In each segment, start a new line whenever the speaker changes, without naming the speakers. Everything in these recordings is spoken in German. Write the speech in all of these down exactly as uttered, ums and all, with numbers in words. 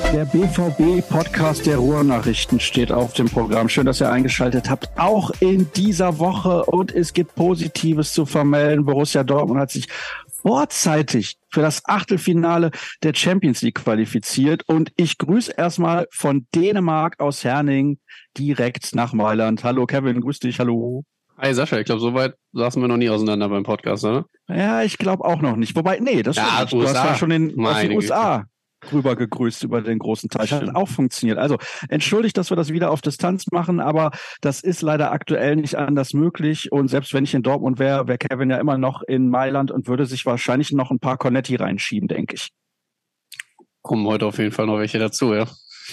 Der B V B-Podcast der Ruhrnachrichten steht auf dem Programm. Schön, dass ihr eingeschaltet habt, auch in dieser Woche. Und es gibt Positives zu vermelden. Borussia Dortmund hat sich vorzeitig für das Achtelfinale der Champions League qualifiziert. Und ich grüße erstmal von Dänemark aus Herning direkt nach Mailand. Hallo Kevin, grüß dich, hallo.
Hi Sascha, ich glaube, so weit saßen wir noch nie auseinander beim Podcast, oder?
Ja, ich glaube auch noch nicht. Wobei, nee, das
ja,
stimmt. Du hast ja schon in, aus den U S A rüber gegrüßt über den großen Teil. Das hat auch funktioniert. Also entschuldigt, dass wir das wieder auf Distanz machen, aber das ist leider aktuell nicht anders möglich. Und selbst wenn ich in Dortmund wäre, wäre Kevin ja immer noch in Mailand und würde sich wahrscheinlich noch ein paar Cornetti reinschieben, denke ich.
Kommen heute auf jeden Fall noch welche dazu, ja.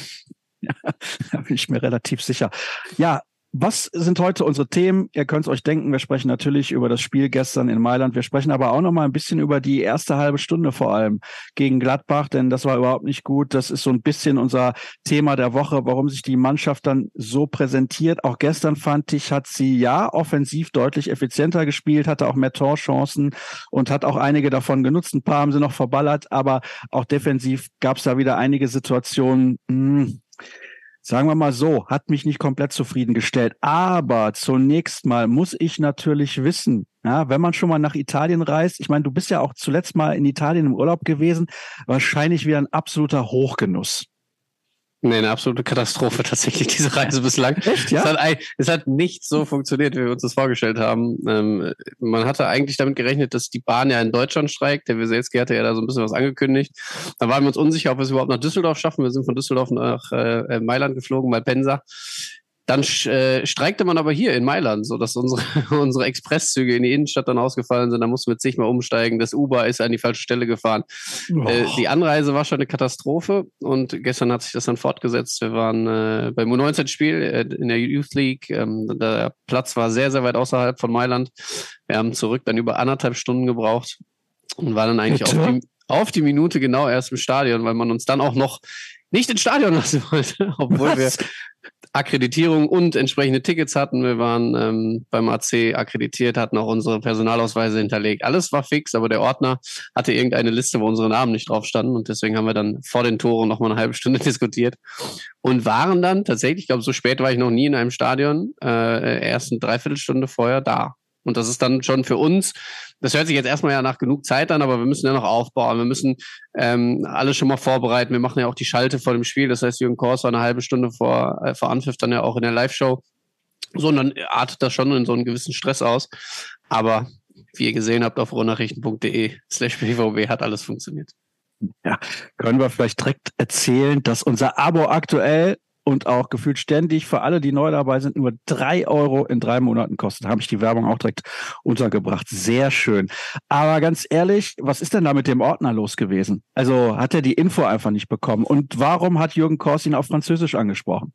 Ja, da bin ich mir relativ sicher. Ja, was sind heute unsere Themen? Ihr könnt es euch denken, wir sprechen natürlich über das Spiel gestern in Mailand. Wir sprechen aber auch noch mal ein bisschen über die erste halbe Stunde vor allem gegen Gladbach, denn das war überhaupt nicht gut. Das ist so ein bisschen unser Thema der Woche, warum sich die Mannschaft dann so präsentiert. Auch gestern fand ich, hat sie ja offensiv deutlich effizienter gespielt, hatte auch mehr Torchancen und hat auch einige davon genutzt. Ein paar haben sie noch verballert, aber auch defensiv gab es da wieder einige Situationen, mh, sagen wir mal so, hat mich nicht komplett zufriedengestellt. Aber zunächst mal muss ich natürlich wissen, ja, wenn man schon mal nach Italien reist, ich meine, du bist ja auch zuletzt mal in Italien im Urlaub gewesen, wahrscheinlich wieder ein absoluter Hochgenuss.
Nee, eine absolute Katastrophe tatsächlich, diese Reise bislang.
Echt, ja?
Es hat, es hat nicht so funktioniert, wie wir uns das vorgestellt haben. Ähm, man hatte eigentlich damit gerechnet, dass die Bahn ja in Deutschland streikt. Der Wieselski hatte ja da so ein bisschen was angekündigt. Da waren wir uns unsicher, ob wir es überhaupt nach Düsseldorf schaffen. Wir sind von Düsseldorf nach äh, Mailand geflogen, Malpensa. Dann äh, streikte man aber hier in Mailand, so dass unsere unsere Expresszüge in die Innenstadt dann ausgefallen sind. Da mussten wir zigmal umsteigen. Das Uber ist an die falsche Stelle gefahren. Oh. Äh, die Anreise war schon eine Katastrophe und gestern hat sich das dann fortgesetzt. Wir waren äh, beim U neunzehn Spiel äh, in der Youth League. Ähm, der Platz war sehr, sehr weit außerhalb von Mailand. Wir haben zurück dann über anderthalb Stunden gebraucht und waren dann eigentlich auf die, auf die Minute genau erst im Stadion, weil man uns dann auch noch nicht ins Stadion lassen wollte, obwohl Was? wir Akkreditierung und entsprechende Tickets hatten. Wir waren ähm, beim A C akkreditiert, hatten auch unsere Personalausweise hinterlegt. Alles war fix, aber der Ordner hatte irgendeine Liste, wo unsere Namen nicht drauf standen und deswegen haben wir dann vor den Toren noch mal eine halbe Stunde diskutiert und waren dann tatsächlich, ich glaube, so spät war ich noch nie in einem Stadion, äh, erst eine Dreiviertelstunde vorher da. Und das ist dann schon für uns, das hört sich jetzt erstmal ja nach genug Zeit an, aber wir müssen ja noch aufbauen. Wir müssen ähm, alles schon mal vorbereiten. Wir machen ja auch die Schalte vor dem Spiel. Das heißt, Jürgen Kors war eine halbe Stunde vor, äh, vor Anpfiff dann ja auch in der Live-Show. So, und dann artet das schon in so einen gewissen Stress aus. Aber wie ihr gesehen habt, auf ruhrnachrichten.de slash bvb hat alles funktioniert.
Ja, können wir vielleicht direkt erzählen, dass unser Abo aktuell und auch gefühlt ständig für alle, die neu dabei sind, nur drei Euro in drei Monaten kostet. Da habe ich die Werbung auch direkt untergebracht. Sehr schön. Aber ganz ehrlich, was ist denn da mit dem Ordner los gewesen? Also hat er die Info einfach nicht bekommen? Und warum hat Jürgen Kors ihn auf Französisch angesprochen?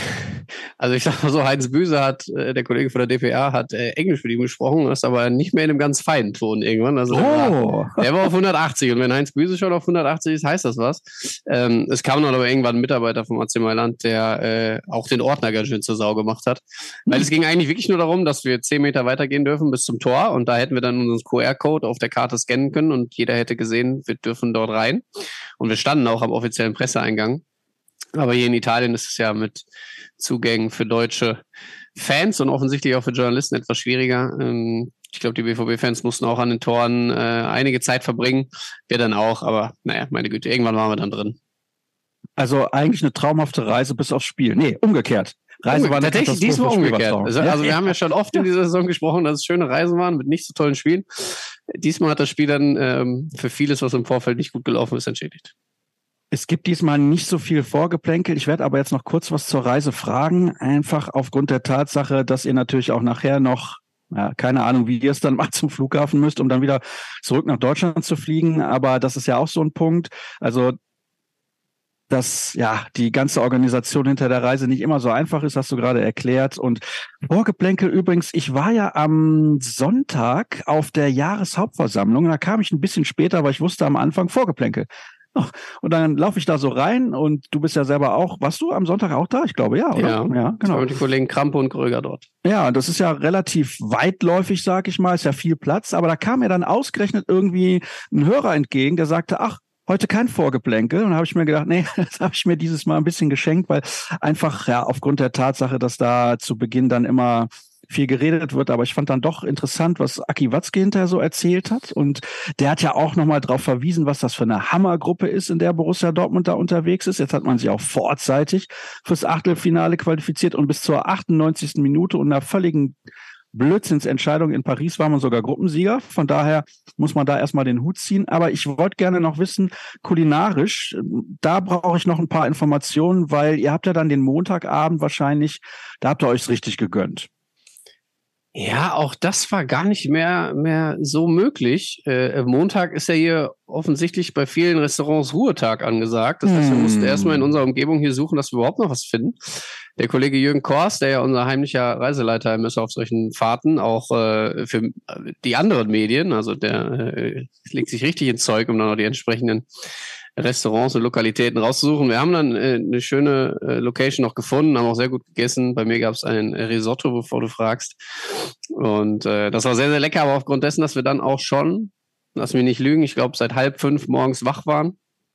Also ich sag mal so, Heinz Büse hat, äh, der Kollege von der D P A, hat äh, Englisch mit ihm gesprochen, ist aber nicht mehr in einem ganz feinen Ton irgendwann. Also
oh.
der, war, der war auf hundertachtzig und wenn Heinz Büse schon auf hundertachtzig ist, heißt das was. Ähm, es kam dann aber irgendwann ein Mitarbeiter vom A C Mailand, der äh, auch den Ordner ganz schön zur Sau gemacht hat. Weil mhm. es ging eigentlich wirklich nur darum, dass wir zehn Meter weitergehen dürfen bis zum Tor und da hätten wir dann unseren Q R-Code auf der Karte scannen können und jeder hätte gesehen, wir dürfen dort rein. Und wir standen auch am offiziellen Presseeingang. Aber hier in Italien ist es ja mit Zugängen für deutsche Fans und offensichtlich auch für Journalisten etwas schwieriger. Ich glaube, die B V B-Fans mussten auch an den Toren äh, einige Zeit verbringen. Wir dann auch, aber naja, meine Güte, irgendwann waren wir dann drin.
Also eigentlich eine traumhafte Reise bis aufs Spiel. Nee, umgekehrt. Reise
Umge-
war
tatsächlich diesmal umgekehrt. Also, also wir haben ja schon oft in dieser Saison gesprochen, dass es schöne Reisen waren mit nicht so tollen Spielen. Diesmal hat das Spiel dann ähm, für vieles, was im Vorfeld nicht gut gelaufen ist, entschädigt.
Es gibt diesmal nicht so viel Vorgeplänkel. Ich werde aber jetzt noch kurz was zur Reise fragen. Einfach aufgrund der Tatsache, dass ihr natürlich auch nachher noch, ja, keine Ahnung, wie ihr es dann macht, zum Flughafen müsst, um dann wieder zurück nach Deutschland zu fliegen. Aber das ist ja auch so ein Punkt. Also, dass ja die ganze Organisation hinter der Reise nicht immer so einfach ist, hast du gerade erklärt. Und Vorgeplänkel übrigens, ich war ja am Sonntag auf der Jahreshauptversammlung. Da kam ich ein bisschen später, aber ich wusste am Anfang Vorgeplänkel. Und dann laufe ich da so rein und du bist ja selber auch, warst du am Sonntag auch da? Ich glaube, ja, oder?
Ja, ja, genau. Ich war mit den Kollegen Krampe und Kröger dort.
Ja, das ist ja relativ weitläufig, sag ich mal, ist ja viel Platz, aber da kam mir dann ausgerechnet irgendwie ein Hörer entgegen, der sagte, ach, heute kein Vorgeplänkel. Und da habe ich mir gedacht, nee, das habe ich mir dieses Mal ein bisschen geschenkt, weil einfach ja aufgrund der Tatsache, dass da zu Beginn dann immer viel geredet wird, aber ich fand dann doch interessant, was Aki Watzke hinterher so erzählt hat. Und der hat ja auch nochmal darauf verwiesen, was das für eine Hammergruppe ist, in der Borussia Dortmund da unterwegs ist. Jetzt hat man sich auch vorzeitig fürs Achtelfinale qualifiziert und bis zur achtundneunzigsten Minute und einer völligen Blödsinnsentscheidung in Paris war man sogar Gruppensieger. Von daher muss man da erstmal den Hut ziehen. Aber ich wollte gerne noch wissen, kulinarisch, da brauche ich noch ein paar Informationen, weil ihr habt ja dann den Montagabend wahrscheinlich, da habt ihr euch richtig gegönnt.
Ja, auch das war gar nicht mehr, mehr so möglich. Äh, Montag ist ja hier offensichtlich bei vielen Restaurants Ruhetag angesagt. Das heißt, wir mussten erstmal in unserer Umgebung hier suchen, dass wir überhaupt noch was finden. Der Kollege Jürgen Kors, der ja unser heimlicher Reiseleiter ist auf solchen Fahrten, auch äh, für die anderen Medien, also der äh, legt sich richtig ins Zeug, um dann noch die entsprechenden Restaurants und Lokalitäten rauszusuchen. Wir haben dann äh, eine schöne äh, Location noch gefunden, haben auch sehr gut gegessen. Bei mir gab es ein Risotto, bevor du fragst. Und äh, das war sehr, sehr lecker, aber aufgrund dessen, dass wir dann auch schon, lass mich nicht lügen, ich glaube seit halb fünf morgens wach waren,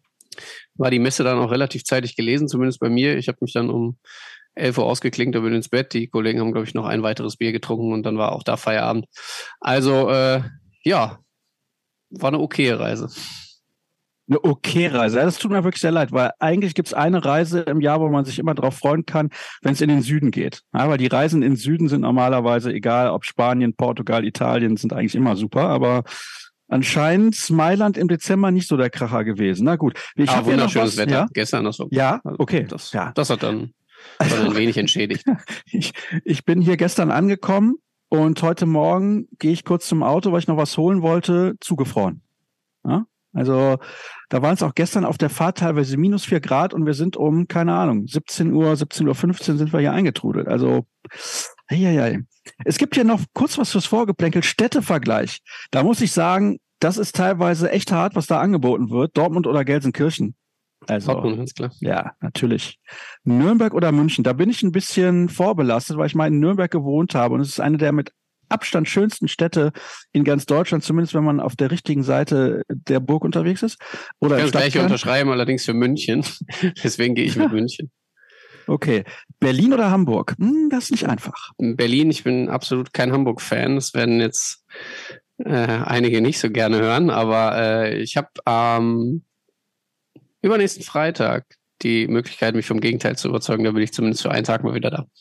war die Messe dann auch relativ zeitig gelesen, zumindest bei mir. Ich habe mich dann um elf Uhr ausgeklinkt und bin ins Bett. Die Kollegen haben, glaube ich, noch ein weiteres Bier getrunken und dann war auch da Feierabend. Also, äh, ja, war eine okay Reise.
Eine okay Reise. Ja, das tut mir wirklich sehr leid, weil eigentlich gibt es eine Reise im Jahr, wo man sich immer drauf freuen kann, wenn es in den Süden geht. Ja, weil die Reisen in den Süden sind normalerweise, egal ob Spanien, Portugal, Italien, sind eigentlich immer super, aber anscheinend Mailand im Dezember nicht so der Kracher gewesen. Na gut. Ich
ah, wunderschönes Wetter.
Ja?
Gestern das so.
Ja, okay.
Das,
ja.
das hat dann, also, dann ein wenig entschädigt.
ich, ich bin hier gestern angekommen und heute Morgen gehe ich kurz zum Auto, weil ich noch was holen wollte, zugefroren. Ja? Also da waren es auch gestern auf der Fahrt teilweise minus vier Grad und wir sind um, keine Ahnung, siebzehn Uhr, siebzehn Uhr fünfzehn sind wir hier eingetrudelt. Also, eieiei. Es gibt hier noch kurz was fürs Vorgeplänkel, Städtevergleich. Da muss ich sagen, das ist teilweise echt hart, was da angeboten wird. Dortmund oder Gelsenkirchen. Also,
Dortmund, ganz klar.
Ja, natürlich. Nürnberg oder München, da bin ich ein bisschen vorbelastet, weil ich mal in Nürnberg gewohnt habe und es ist eine der mit Abstand schönsten Städte in ganz Deutschland, zumindest wenn man auf der richtigen Seite der Burg unterwegs ist. Oder
ich kann das gleiche unterschreiben, allerdings für München. Deswegen gehe ich mit München.
Okay. Berlin oder Hamburg? Hm, das ist nicht einfach.
Berlin, ich bin absolut kein Hamburg-Fan. Das werden jetzt äh, einige nicht so gerne hören, aber äh, ich habe am ähm, übernächsten Freitag die Möglichkeit, mich vom Gegenteil zu überzeugen. Da bin ich zumindest für einen Tag mal wieder da.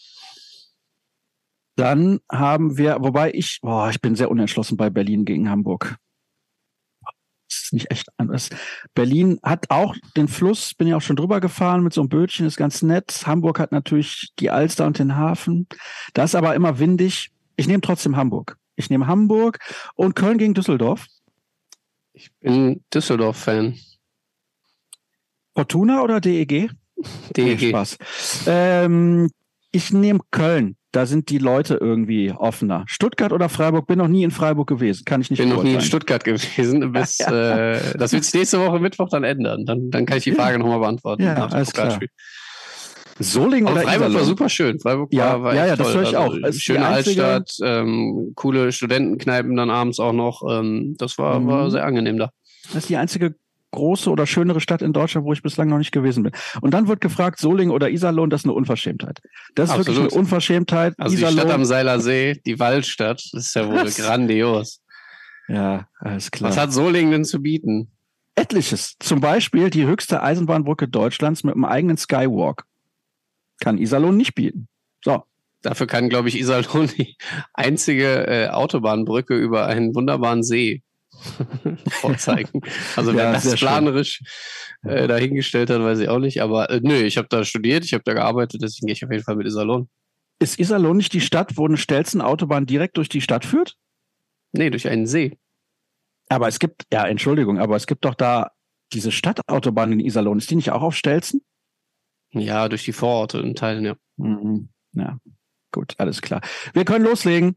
Dann haben wir, wobei ich, boah, ich bin sehr unentschlossen bei Berlin gegen Hamburg. Das ist nicht echt anders. Berlin hat auch den Fluss, bin ja auch schon drüber gefahren mit so einem Bötchen, ist ganz nett. Hamburg hat natürlich die Alster und den Hafen. Da ist aber immer windig. Ich nehme trotzdem Hamburg. Ich nehme Hamburg und Köln gegen Düsseldorf.
Ich bin Düsseldorf-Fan.
Fortuna oder D E G?
D E G.
Nee, Spaß. Ähm, ich nehme Köln. Da sind die Leute irgendwie offener. Stuttgart oder Freiburg? Bin noch nie in Freiburg gewesen. Kann ich nicht
Bin noch nie in
beurteilen.
Stuttgart gewesen. Bis, ja. äh, das wird sich nächste Woche Mittwoch dann ändern. Dann, dann kann ich die Frage ja. nochmal beantworten.
Ja,
nach
alles klar. Solingen oder
Freiburg
Iserlohn?
war super schön. Freiburg
ja,
war, war
ja,
echt
ja, das
toll.
höre ich auch.
Also, schöne Altstadt, ähm, coole Studentenkneipen dann abends auch noch. Ähm, das war, mhm. war sehr angenehm da.
Das ist die einzige große oder schönere Stadt in Deutschland, wo ich bislang noch nicht gewesen bin. Und dann wird gefragt, Solingen oder Iserlohn, das ist eine Unverschämtheit. Das ist Absolut. wirklich eine Unverschämtheit.
Also Iserlohn, die Stadt am Seiler See, die Waldstadt, das ist ja wohl Was? grandios.
Ja, alles klar.
Was hat Solingen denn zu bieten?
Etliches. Zum Beispiel die höchste Eisenbahnbrücke Deutschlands mit einem eigenen Skywalk. Kann Iserlohn nicht bieten. So.
Dafür kann, glaube ich, Iserlohn die einzige äh, Autobahnbrücke über einen wunderbaren See vorzeigen. Also wer ja, das planerisch äh, dahingestellt hat, weiß ich auch nicht. Aber äh, nö, ich habe da studiert, ich habe da gearbeitet, deswegen gehe ich auf jeden Fall mit Iserlohn.
Ist Iserlohn nicht die Stadt, wo eine Stelzen-Autobahn direkt durch die Stadt führt?
Nee, durch einen See.
Aber es gibt, ja, Entschuldigung, aber es gibt doch da diese Stadtautobahn in Iserlohn. Ist die nicht auch auf Stelzen?
Ja, durch die Vororte in Teilen, ja.
Mhm. Ja, gut, alles klar. Wir können loslegen.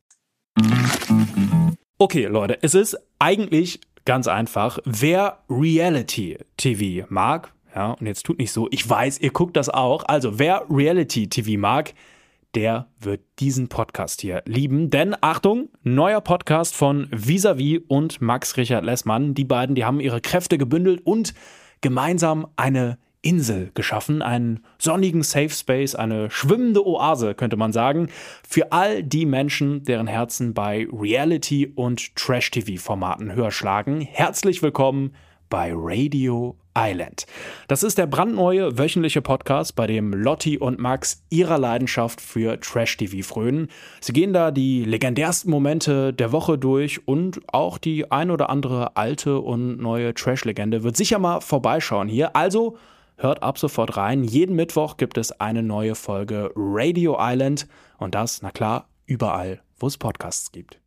Okay, Leute, es ist eigentlich ganz einfach. Wer Reality-T V mag, ja, und jetzt tut nicht so, ich weiß, ihr guckt das auch, also wer Reality-T V mag, der wird diesen Podcast hier lieben. Denn, Achtung, neuer Podcast von Vis-a-vis und Max Richard Lessmann. Die beiden, die haben ihre Kräfte gebündelt und gemeinsam eine Insel geschaffen, einen sonnigen Safe Space, eine schwimmende Oase, könnte man sagen, für all die Menschen, deren Herzen bei Reality- und Trash-T V-Formaten höher schlagen. Herzlich willkommen bei Radio Island. Das ist der brandneue wöchentliche Podcast, bei dem Lotti und Max ihrer Leidenschaft für Trash-T V frönen. Sie gehen da die legendärsten Momente der Woche durch und auch die ein oder andere alte und neue Trash-Legende wird sicher mal vorbeischauen hier. Also hört ab sofort rein. Jeden Mittwoch gibt es eine neue Folge Radio Island und das, na klar, überall, wo es Podcasts gibt.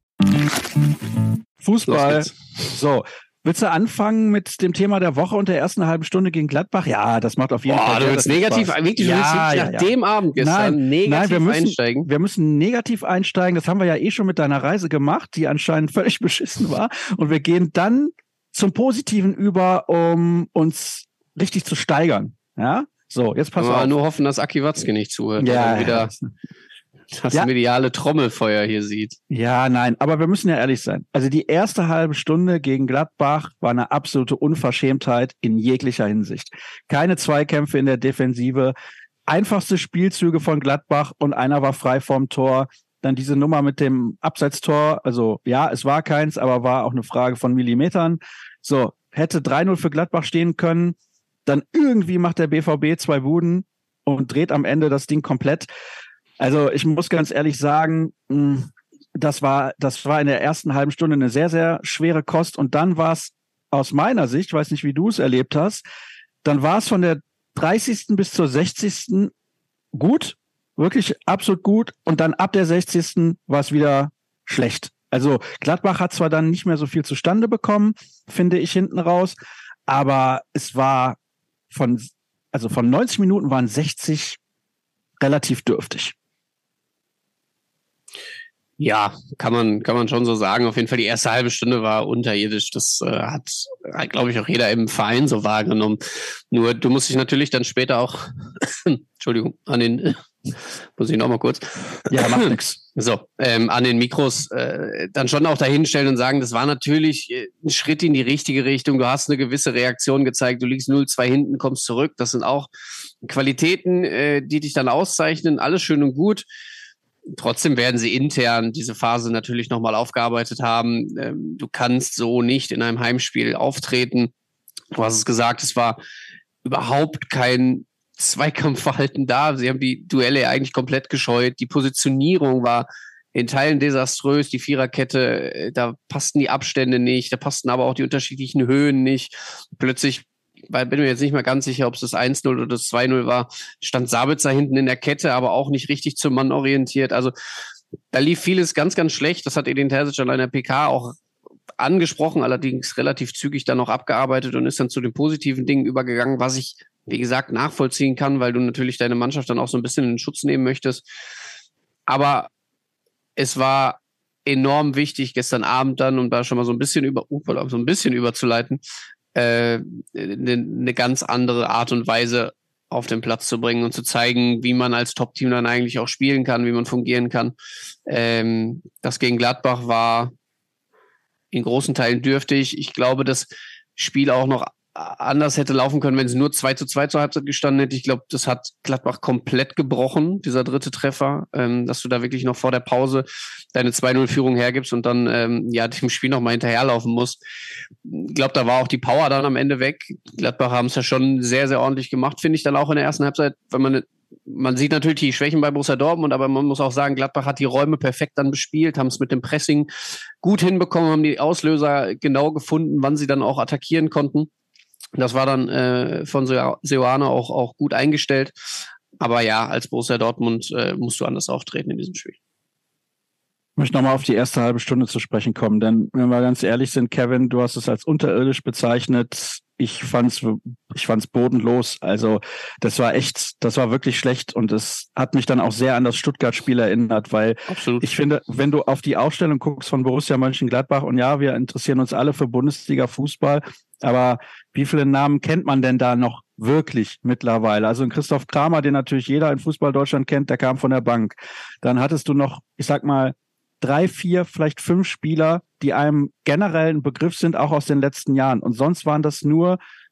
Fußball. So. Willst du anfangen mit dem Thema der Woche und der ersten halben Stunde gegen Gladbach? Ja, das macht auf jeden
Boah,
Fall.
Du willst negativ, wirklich,
ja,
du willst
ja,
nach
ja.
dem Abend gestern
nein,
negativ
nein, wir müssen,
einsteigen.
Wir müssen negativ einsteigen. Das haben wir ja eh schon mit deiner Reise gemacht, die anscheinend völlig beschissen war. Und wir gehen dann zum Positiven über, um uns richtig zu steigern. Ja, so, jetzt pass
Aber
auf.
nur hoffen, dass Aki Watzke nicht zuhört.
Ja,
wieder
ja.
das
Ja.
mediale Trommelfeuer hier sieht.
Ja, nein, aber wir müssen ja ehrlich sein. Also die erste halbe Stunde gegen Gladbach war eine absolute Unverschämtheit in jeglicher Hinsicht. Keine Zweikämpfe in der Defensive, einfachste Spielzüge von Gladbach und einer war frei vorm Tor. Dann diese Nummer mit dem Abseitstor, also ja, es war keins, aber war auch eine Frage von Millimetern. So, hätte drei null für Gladbach stehen können, dann irgendwie macht der B V B zwei Buden und dreht am Ende das Ding komplett. Also ich muss ganz ehrlich sagen, das war, das war in der ersten halben Stunde eine sehr, sehr schwere Kost. Und dann war es aus meiner Sicht, weiß nicht, wie du es erlebt hast, dann war es von der dreißigsten bis zur sechzigsten gut, wirklich absolut gut. Und dann ab der sechzigsten war es wieder schlecht. Also Gladbach hat zwar dann nicht mehr so viel zustande bekommen, finde ich hinten raus, aber es war von, also von neunzig Minuten waren sechzig relativ dürftig.
Ja, kann man, kann man schon so sagen. Auf jeden Fall die erste halbe Stunde war unterirdisch. Das äh, hat, glaube ich, auch jeder im Verein so wahrgenommen. Nur du musst dich natürlich dann später auch, Entschuldigung, an den, muss ich noch mal kurz.
Ja, macht nix.
So, ähm, an den Mikros äh, dann schon auch dahinstellen und sagen, das war natürlich ein Schritt in die richtige Richtung. Du hast eine gewisse Reaktion gezeigt. Du liegst null zwei hinten, kommst zurück. Das sind auch Qualitäten, äh, die dich dann auszeichnen. Alles schön und gut. Trotzdem werden sie intern diese Phase natürlich nochmal aufgearbeitet haben. Ähm, du kannst so nicht in einem Heimspiel auftreten. Du hast es gesagt, es war überhaupt kein Zweikampfverhalten da. Sie haben die Duelle eigentlich komplett gescheut. Die Positionierung war in Teilen desaströs. Die Viererkette, da passten die Abstände nicht, da passten aber auch die unterschiedlichen Höhen nicht. Plötzlich, weil bin mir jetzt nicht mehr ganz sicher, ob es das eins null oder das zwei null war, stand Sabitzer hinten in der Kette, aber auch nicht richtig zum Mann orientiert. Also da lief vieles ganz, ganz schlecht. Das hat Edin Terzic an einer P K auch angesprochen, allerdings relativ zügig dann noch abgearbeitet und ist dann zu den positiven Dingen übergegangen, was ich, wie gesagt, nachvollziehen kann, weil du natürlich deine Mannschaft dann auch so ein bisschen in den Schutz nehmen möchtest. Aber es war enorm wichtig gestern Abend dann, um da schon mal so ein bisschen über, so ein bisschen überzuleiten, eine ne ganz andere Art und Weise auf den Platz zu bringen und zu zeigen, wie man als Top-Team dann eigentlich auch spielen kann, wie man fungieren kann. Ähm, das gegen Gladbach war in großen Teilen dürftig. Ich glaube, das Spiel auch noch anders hätte laufen können, wenn es nur zwei zu zwei zur Halbzeit gestanden hätte. Ich glaube, das hat Gladbach komplett gebrochen, dieser dritte Treffer, ähm, dass du da wirklich noch vor der Pause deine zwei null Führung hergibst und dann ähm, ja dem Spiel noch mal hinterherlaufen musst. Ich glaube, da war auch die Power dann am Ende weg. Gladbach haben es ja schon sehr, sehr ordentlich gemacht, finde ich dann auch in der ersten Halbzeit, wenn man man sieht natürlich die Schwächen bei Borussia Dortmund, aber man muss auch sagen, Gladbach hat die Räume perfekt dann bespielt, haben es mit dem Pressing gut hinbekommen, haben die Auslöser genau gefunden, wann sie dann auch attackieren konnten. Das war dann äh, von Seoane auch, auch gut eingestellt. Aber ja, als Borussia Dortmund äh, musst du anders auftreten in diesem Spiel.
Ich möchte nochmal auf die erste halbe Stunde zu sprechen kommen, denn wenn wir ganz ehrlich sind, Kevin, du hast es als unterirdisch bezeichnet. Ich fand's, ich fand's bodenlos. Also das war echt, das war wirklich schlecht und es hat mich dann auch sehr an das Stuttgart-Spiel erinnert, weil
Absolut.
Ich finde, wenn du auf die Aufstellung guckst von Borussia Mönchengladbach und ja, wir interessieren uns alle für Bundesliga-Fußball, aber wie viele Namen kennt man denn da noch wirklich mittlerweile? Also ein Christoph Kramer, den natürlich jeder in Fußball Deutschland kennt, der kam von der Bank. Dann hattest du noch, ich sag mal, drei, vier, vielleicht fünf Spieler, die einem generell ein Begriff sind, auch aus den letzten Jahren. Und sonst waren das nur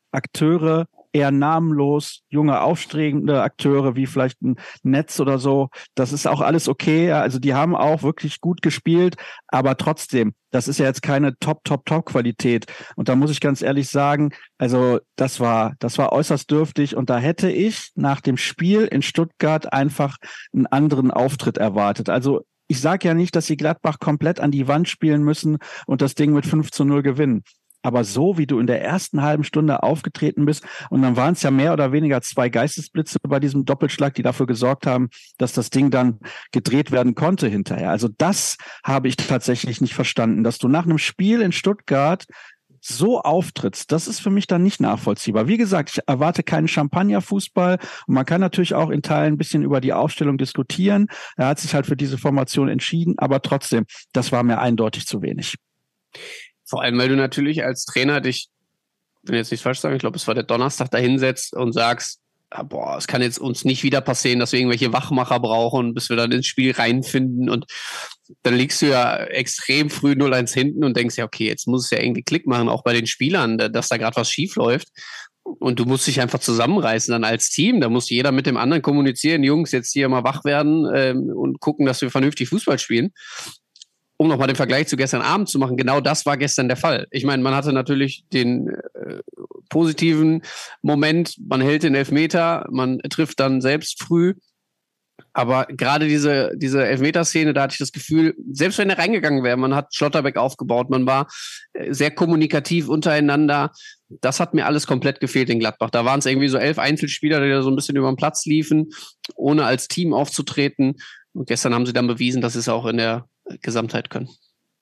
Akteure eher namenlos, junge, aufstrebende Akteure wie vielleicht ein Netz oder so. Das ist auch alles okay. Also die haben auch wirklich gut gespielt, aber trotzdem, das ist ja jetzt keine Top, Top, Top-Qualität. Und da muss ich ganz ehrlich sagen, also das war, das war äußerst dürftig und da hätte ich nach dem Spiel in Stuttgart einfach einen anderen Auftritt erwartet. Also ich sage ja nicht, dass sie Gladbach komplett an die Wand spielen müssen und das Ding mit fünf zu null gewinnen. Aber so, wie du in der ersten halben Stunde aufgetreten bist, und dann waren es ja mehr oder weniger zwei Geistesblitze bei diesem Doppelschlag, die dafür gesorgt haben, dass das Ding dann gedreht werden konnte hinterher. Also das habe ich tatsächlich nicht verstanden, dass du nach einem Spiel in Stuttgart so auftrittst. Das ist für mich dann nicht nachvollziehbar. Wie gesagt, ich erwarte keinen Champagner-Fußball und man kann natürlich auch in Teilen ein bisschen über die Aufstellung diskutieren. Er hat sich halt für diese Formation entschieden, aber trotzdem, das war mir eindeutig zu wenig.
Vor allem, weil du natürlich als Trainer dich, wenn ich jetzt nicht falsch sagen, ich glaube, es war der Donnerstag, da hinsetzt und sagst, ah, boah, es kann jetzt uns nicht wieder passieren, dass wir irgendwelche Wachmacher brauchen, bis wir dann ins Spiel reinfinden. Und dann liegst du ja extrem früh null eins hinten und denkst ja, okay, jetzt muss es ja irgendwie Klick machen, auch bei den Spielern, dass da gerade was schief läuft. Und du musst dich einfach zusammenreißen dann als Team. Da muss jeder mit dem anderen kommunizieren, Jungs, jetzt hier mal wach werden ähm, und gucken, dass wir vernünftig Fußball spielen. Um nochmal den Vergleich zu gestern Abend zu machen, genau das war gestern der Fall. Ich meine, man hatte natürlich den äh, positiven Moment, man hält den Elfmeter, man trifft dann selbst früh. Aber gerade diese, diese Elfmeterszene, da hatte ich das Gefühl, selbst wenn er reingegangen wäre, man hat Schlotterbeck aufgebaut, man war sehr kommunikativ untereinander. Das hat mir alles komplett gefehlt in Gladbach. Da waren es irgendwie so elf Einzelspieler, die da so ein bisschen über den Platz liefen, ohne als Team aufzutreten. Und gestern haben sie dann bewiesen, dass sie es auch in der Gesamtheit können.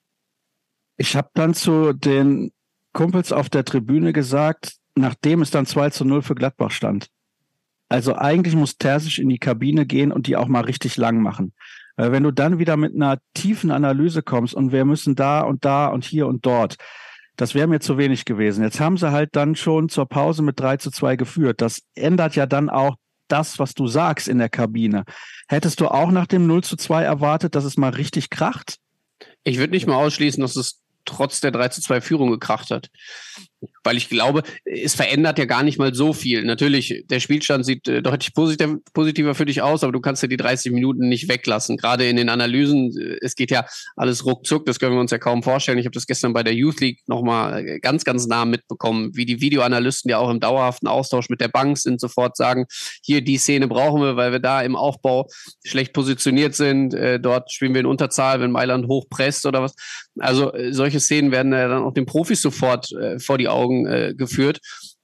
Ich habe dann zu den Kumpels auf der Tribüne gesagt, nachdem es dann zwei zu null für Gladbach stand. Also eigentlich muss Terzic in die Kabine gehen und die auch mal richtig lang machen. Weil wenn du dann wieder mit einer tiefen Analyse kommst und wir müssen da und da und hier und dort, das wäre mir zu wenig gewesen. Jetzt haben sie halt dann schon zur Pause mit drei zu zwei geführt. Das ändert ja dann auch das, was du sagst in der Kabine. Hättest du auch nach dem null zu zwei erwartet, dass es mal richtig kracht?
Ich würde nicht mal ausschließen, dass es trotz der drei zu zwei Führung gekracht hat. Weil ich glaube, es verändert ja gar nicht mal so viel. Natürlich, der Spielstand sieht äh, deutlich positiv, positiver für dich aus, aber du kannst ja die dreißig Minuten nicht weglassen. Gerade in den Analysen, es geht ja alles ruckzuck, das können wir uns ja kaum vorstellen. Ich habe das gestern bei der Youth League nochmal ganz, ganz nah mitbekommen, wie die Videoanalysten ja auch im dauerhaften Austausch mit der Bank sind, sofort sagen, hier, die Szene brauchen wir, weil wir da im Aufbau schlecht positioniert sind. Äh, dort spielen wir in Unterzahl, wenn Mailand hochpresst oder was. Also äh, solche Szenen werden ja dann auch den Profis sofort äh, vor die Augen äh, geführt.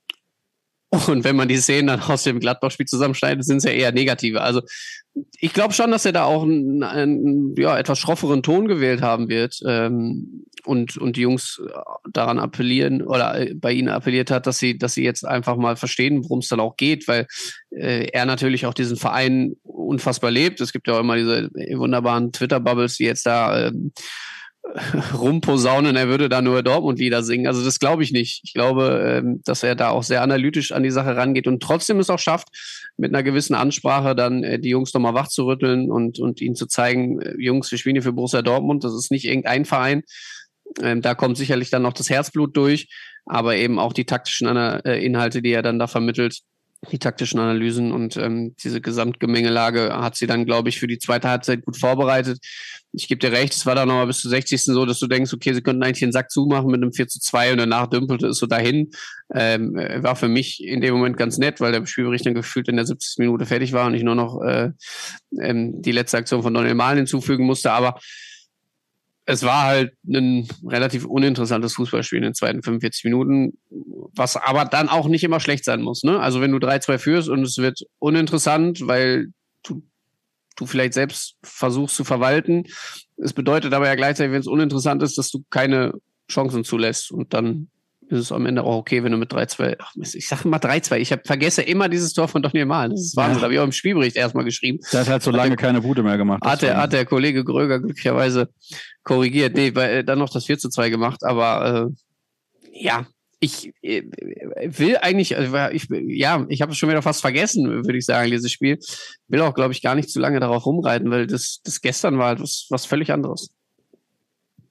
Und wenn man die Szenen dann aus dem Gladbach-Spiel zusammenschneidet, sind es ja eher negative. Also ich glaube schon, dass er da auch einen, einen ja, etwas schrofferen Ton gewählt haben wird ähm, und, und die Jungs daran appellieren oder bei ihnen appelliert hat, dass sie, dass sie jetzt einfach mal verstehen, worum es dann auch geht, weil äh, er natürlich auch diesen Verein unfassbar lebt. Es gibt ja auch immer diese wunderbaren Twitter-Bubbles, die jetzt da ähm, rumposaunen, er würde da nur Dortmund-Lieder singen. Also das glaube ich nicht. Ich glaube, dass er da auch sehr analytisch an die Sache rangeht und trotzdem es auch schafft, mit einer gewissen Ansprache dann die Jungs nochmal wach zu rütteln und, und ihnen zu zeigen, Jungs, wir spielen hier für Borussia Dortmund, das ist nicht irgendein Verein. Da kommt sicherlich dann noch das Herzblut durch, aber eben auch die taktischen Inhalte, die er dann da vermittelt, die taktischen Analysen und ähm, diese Gesamtgemengelage hat sie dann, glaube ich, für die zweite Halbzeit gut vorbereitet. Ich gebe dir recht, es war dann nochmal bis zur sechzigsten so, dass du denkst, okay, sie könnten eigentlich den Sack zumachen mit einem vier zu zwei und danach dümpelte es so dahin. Ähm, war für mich in dem Moment ganz nett, weil der Spielbericht dann gefühlt in der siebzigsten Minute fertig war und ich nur noch äh, ähm, die letzte Aktion von Daniel Mahlen hinzufügen musste, aber es war halt ein relativ uninteressantes Fußballspiel in den zweiten fünfundvierzig Minuten, was aber dann auch nicht immer schlecht sein muss. Ne? Also wenn du drei zwei führst und es wird uninteressant, weil du, du vielleicht selbst versuchst zu verwalten, es bedeutet aber ja gleichzeitig, wenn es uninteressant ist, dass du keine Chancen zulässt und dann ist es am Ende auch okay, wenn du mit drei zwei, ach Mist, ich sage immer drei zwei, ich hab, vergesse immer dieses Tor von Daniel Mahlen, das ist Wahnsinn, ja. Habe ich auch im Spielbericht erstmal geschrieben.
Der hat halt so lange der, keine Bude mehr gemacht.
Hat der, hat der Kollege Gröger glücklicherweise korrigiert, nee, weil, dann noch das vier zu zwei gemacht, aber äh, ja, ich äh, will eigentlich, also ich, ja, ich habe es schon wieder fast vergessen, würde ich sagen, dieses Spiel, will auch, glaube ich, gar nicht zu lange darauf rumreiten, weil das, das gestern war halt was, was völlig anderes.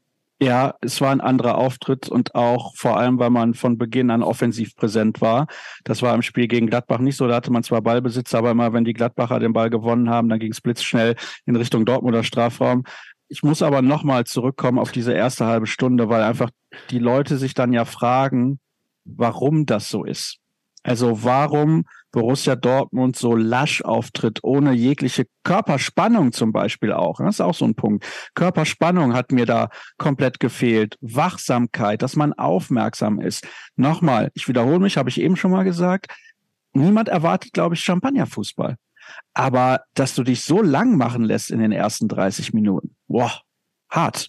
Ja, es war ein anderer Auftritt und auch vor allem, weil man von Beginn an offensiv präsent war. Das war im Spiel gegen Gladbach nicht so. Da hatte man zwar Ballbesitz, aber immer, wenn die Gladbacher den Ball gewonnen haben, dann ging es blitzschnell in Richtung Dortmunder Strafraum. Ich muss aber nochmal zurückkommen auf diese erste halbe Stunde, weil einfach die Leute sich dann ja fragen, warum das so ist. Also warum Borussia Dortmund so lasch auftritt, ohne jegliche Körperspannung zum Beispiel auch. Das ist auch so ein Punkt. Körperspannung hat mir da komplett gefehlt. Wachsamkeit, dass man aufmerksam ist. Nochmal, ich wiederhole mich, habe ich eben schon mal gesagt, niemand erwartet, glaube ich, Champagnerfußball. Aber dass du dich so lang machen lässt in den ersten dreißig Minuten, boah, hart.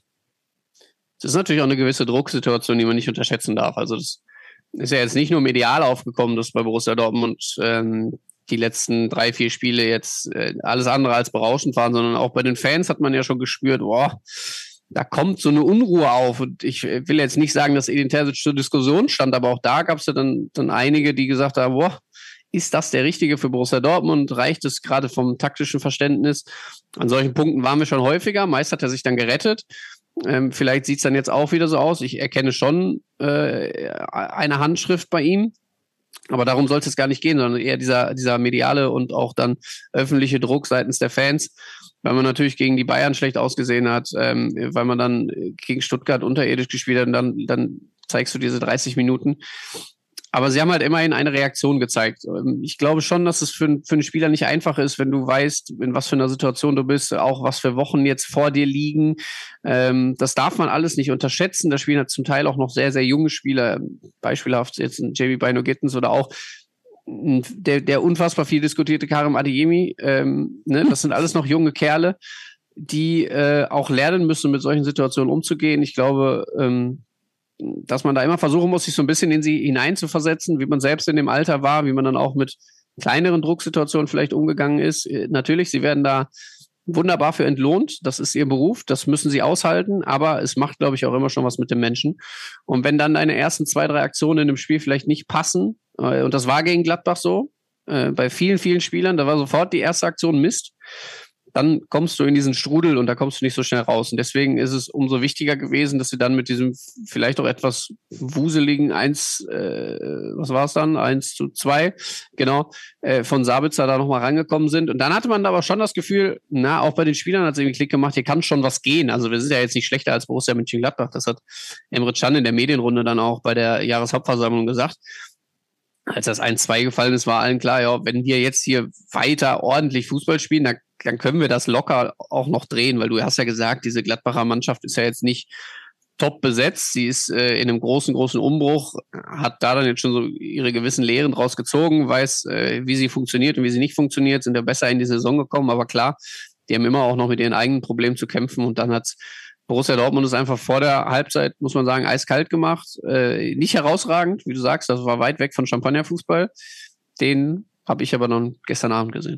Das ist natürlich auch eine gewisse Drucksituation, die man nicht unterschätzen darf. Also das ist ja jetzt nicht nur medial aufgekommen, dass bei Borussia Dortmund ähm, die letzten drei, vier Spiele jetzt äh, alles andere als berauschend waren, sondern auch bei den Fans hat man ja schon gespürt, boah, da kommt so eine Unruhe auf. Und ich will jetzt nicht sagen, dass Edin Terzic zur Diskussion stand, aber auch da gab es ja dann, dann einige, die gesagt haben, boah, ist das der Richtige für Borussia Dortmund? Reicht es gerade vom taktischen Verständnis? An solchen Punkten waren wir schon häufiger. Meist hat er sich dann gerettet. Ähm, vielleicht sieht es dann jetzt auch wieder so aus. Ich erkenne schon äh, eine Handschrift bei ihm. Aber darum soll es jetzt gar nicht gehen, sondern eher dieser, dieser mediale und auch dann öffentliche Druck seitens der Fans, weil man natürlich gegen die Bayern schlecht ausgesehen hat, ähm, weil man dann gegen Stuttgart unterirdisch gespielt hat und dann, dann zeigst du diese dreißig Minuten. Aber sie haben halt immerhin eine Reaktion gezeigt. Ich glaube schon, dass es für, für einen Spieler nicht einfach ist, wenn du weißt, in was für einer Situation du bist, auch was für Wochen jetzt vor dir liegen. Ähm, das darf man alles nicht unterschätzen. Da spielen halt zum Teil auch noch sehr, sehr junge Spieler, beispielhaft jetzt ein Jamie Bino-Gittens oder auch der, der unfassbar viel diskutierte Karim Adeyemi. Ähm, ne? Das sind alles noch junge Kerle, die äh, auch lernen müssen, mit solchen Situationen umzugehen. Ich glaube, ähm, dass man da immer versuchen muss, sich so ein bisschen in sie hineinzuversetzen, wie man selbst in dem Alter war, wie man dann auch mit kleineren Drucksituationen vielleicht umgegangen ist. Natürlich, sie werden da wunderbar für entlohnt. Das ist ihr Beruf, das müssen sie aushalten, aber es macht, glaube ich, auch immer schon was mit dem Menschen. Und wenn dann deine ersten zwei, drei Aktionen in dem Spiel vielleicht nicht passen, und das war gegen Gladbach so, bei vielen, vielen Spielern, da war sofort die erste Aktion Mist, dann kommst du in diesen Strudel und da kommst du nicht so schnell raus. Und deswegen ist es umso wichtiger gewesen, dass sie dann mit diesem vielleicht auch etwas wuseligen eins, äh, was war es dann? eins zu zwei, genau, äh, von Sabitzer da nochmal rangekommen sind. Und dann hatte man aber schon das Gefühl, na, auch bei den Spielern hat es irgendwie Klick gemacht, hier kann schon was gehen. Also wir sind ja jetzt nicht schlechter als Borussia Mönchengladbach. Das hat Emre Can in der Medienrunde dann auch bei der Jahreshauptversammlung gesagt. Als das eins zwei gefallen ist, war allen klar, ja, wenn wir jetzt hier weiter ordentlich Fußball spielen, dann, dann können wir das locker auch noch drehen, weil du hast ja gesagt, diese Gladbacher Mannschaft ist ja jetzt nicht top besetzt. Sie ist äh, in einem großen, großen Umbruch, hat da dann jetzt schon so ihre gewissen Lehren draus gezogen, weiß, äh, wie sie funktioniert und wie sie nicht funktioniert, sind ja besser in die Saison gekommen, aber klar, die haben immer auch noch mit ihren eigenen Problemen zu kämpfen und dann hat's Borussia Dortmund ist einfach vor der Halbzeit, muss man sagen, eiskalt gemacht. Äh, nicht herausragend, wie du sagst, das war weit weg von Champagnerfußball. Den habe ich aber dann gestern Abend gesehen.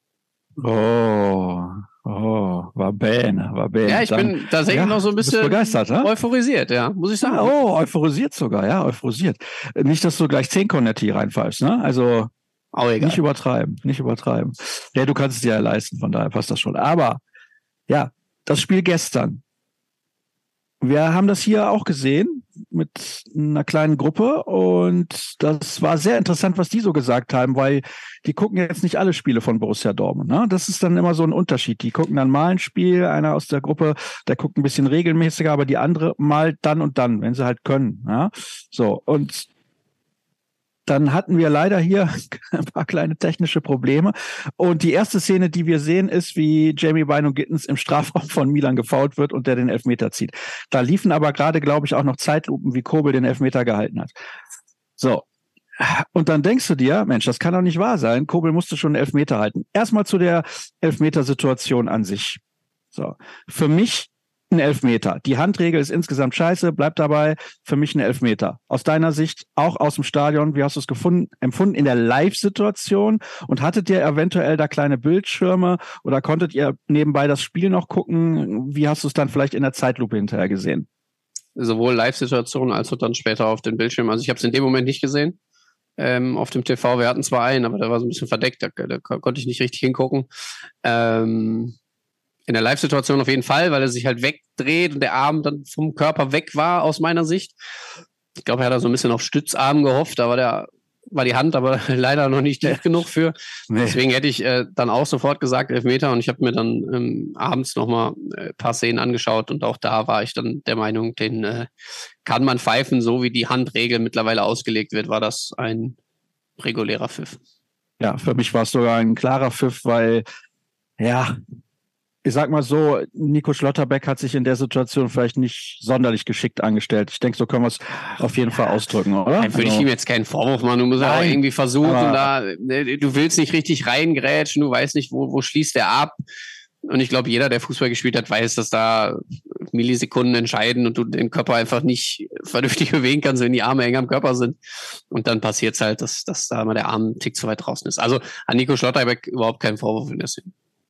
Oh, oh, war Bähne, war Bäne.
Ja, ich dann, bin tatsächlich ja, noch so ein bisschen
begeistert, ne?
euphorisiert, ja, muss ich sagen.
Oh, euphorisiert sogar, ja, euphorisiert. Nicht, dass du gleich zehn Cornetti reinpfeifst, ne? Also
oh, egal.
Nicht übertreiben, nicht übertreiben. Ja, du kannst es dir ja leisten, von daher passt das schon. Aber ja, das Spiel gestern. Wir haben das hier auch gesehen mit einer kleinen Gruppe und das war sehr interessant, was die so gesagt haben, weil die gucken jetzt nicht alle Spiele von Borussia Dortmund. Ne? Das ist dann immer so ein Unterschied. Die gucken dann mal ein Spiel, einer aus der Gruppe, der guckt ein bisschen regelmäßiger, aber die andere mal dann und dann, wenn sie halt können. Ja? So, und dann hatten wir leider hier ein paar kleine technische Probleme. Und die erste Szene, die wir sehen, ist, wie Jamie Bino-Gittens im Strafraum von Milan gefoult wird und der den Elfmeter zieht. Da liefen aber gerade, glaube ich, auch noch Zeitlupen, wie Kobel den Elfmeter gehalten hat. So. Und dann denkst du dir, Mensch, das kann doch nicht wahr sein. Kobel musste schon einen Elfmeter halten. Erstmal zu der Elfmetersituation an sich. So. Für mich ein Elfmeter. Die Handregel ist insgesamt scheiße, bleibt dabei, für mich ein Elfmeter. Aus deiner Sicht, auch aus dem Stadion, wie hast du es gefunden, empfunden in der Live-Situation und hattet ihr eventuell da kleine Bildschirme oder konntet ihr nebenbei das Spiel noch gucken? Wie hast du es dann vielleicht in der Zeitlupe hinterher gesehen?
Sowohl Live-Situation als auch dann später auf dem Bildschirm. Also ich habe es in dem Moment nicht gesehen. Ähm, auf dem T V, wir hatten zwar einen, aber der war so ein bisschen verdeckt, da, da konnte ich nicht richtig hingucken. Ähm in der Live-Situation auf jeden Fall, weil er sich halt wegdreht und der Arm dann vom Körper weg war, aus meiner Sicht. Ich glaube, er hat da so ein bisschen auf Stützarm gehofft, aber der war die Hand aber leider noch nicht tief genug für. Nee. Deswegen hätte ich äh, dann auch sofort gesagt Elfmeter und ich habe mir dann ähm, abends nochmal ein äh, paar Szenen angeschaut und auch da war ich dann der Meinung, den äh, kann man pfeifen, so wie die Handregel mittlerweile ausgelegt wird, war das ein regulärer Pfiff.
Ja, für mich war es sogar ein klarer Pfiff, weil, ja, ich sag mal so, Nico Schlotterbeck hat sich in der Situation vielleicht nicht sonderlich geschickt angestellt. Ich denke, so können wir es auf jeden Fall ausdrücken, oder?
Dann würde ich ihm jetzt keinen Vorwurf machen. Du musst ja auch irgendwie versuchen, da, du willst nicht richtig reingrätschen, du weißt nicht, wo, wo schließt der ab. Und ich glaube, jeder, der Fußball gespielt hat, weiß, dass da Millisekunden entscheiden und du den Körper einfach nicht vernünftig bewegen kannst, wenn die Arme eng am Körper sind. Und dann passiert es halt, dass, dass da mal der Arm einen Tick zu weit draußen ist. Also an Nico Schlotterbeck überhaupt keinen Vorwurf in der Szene.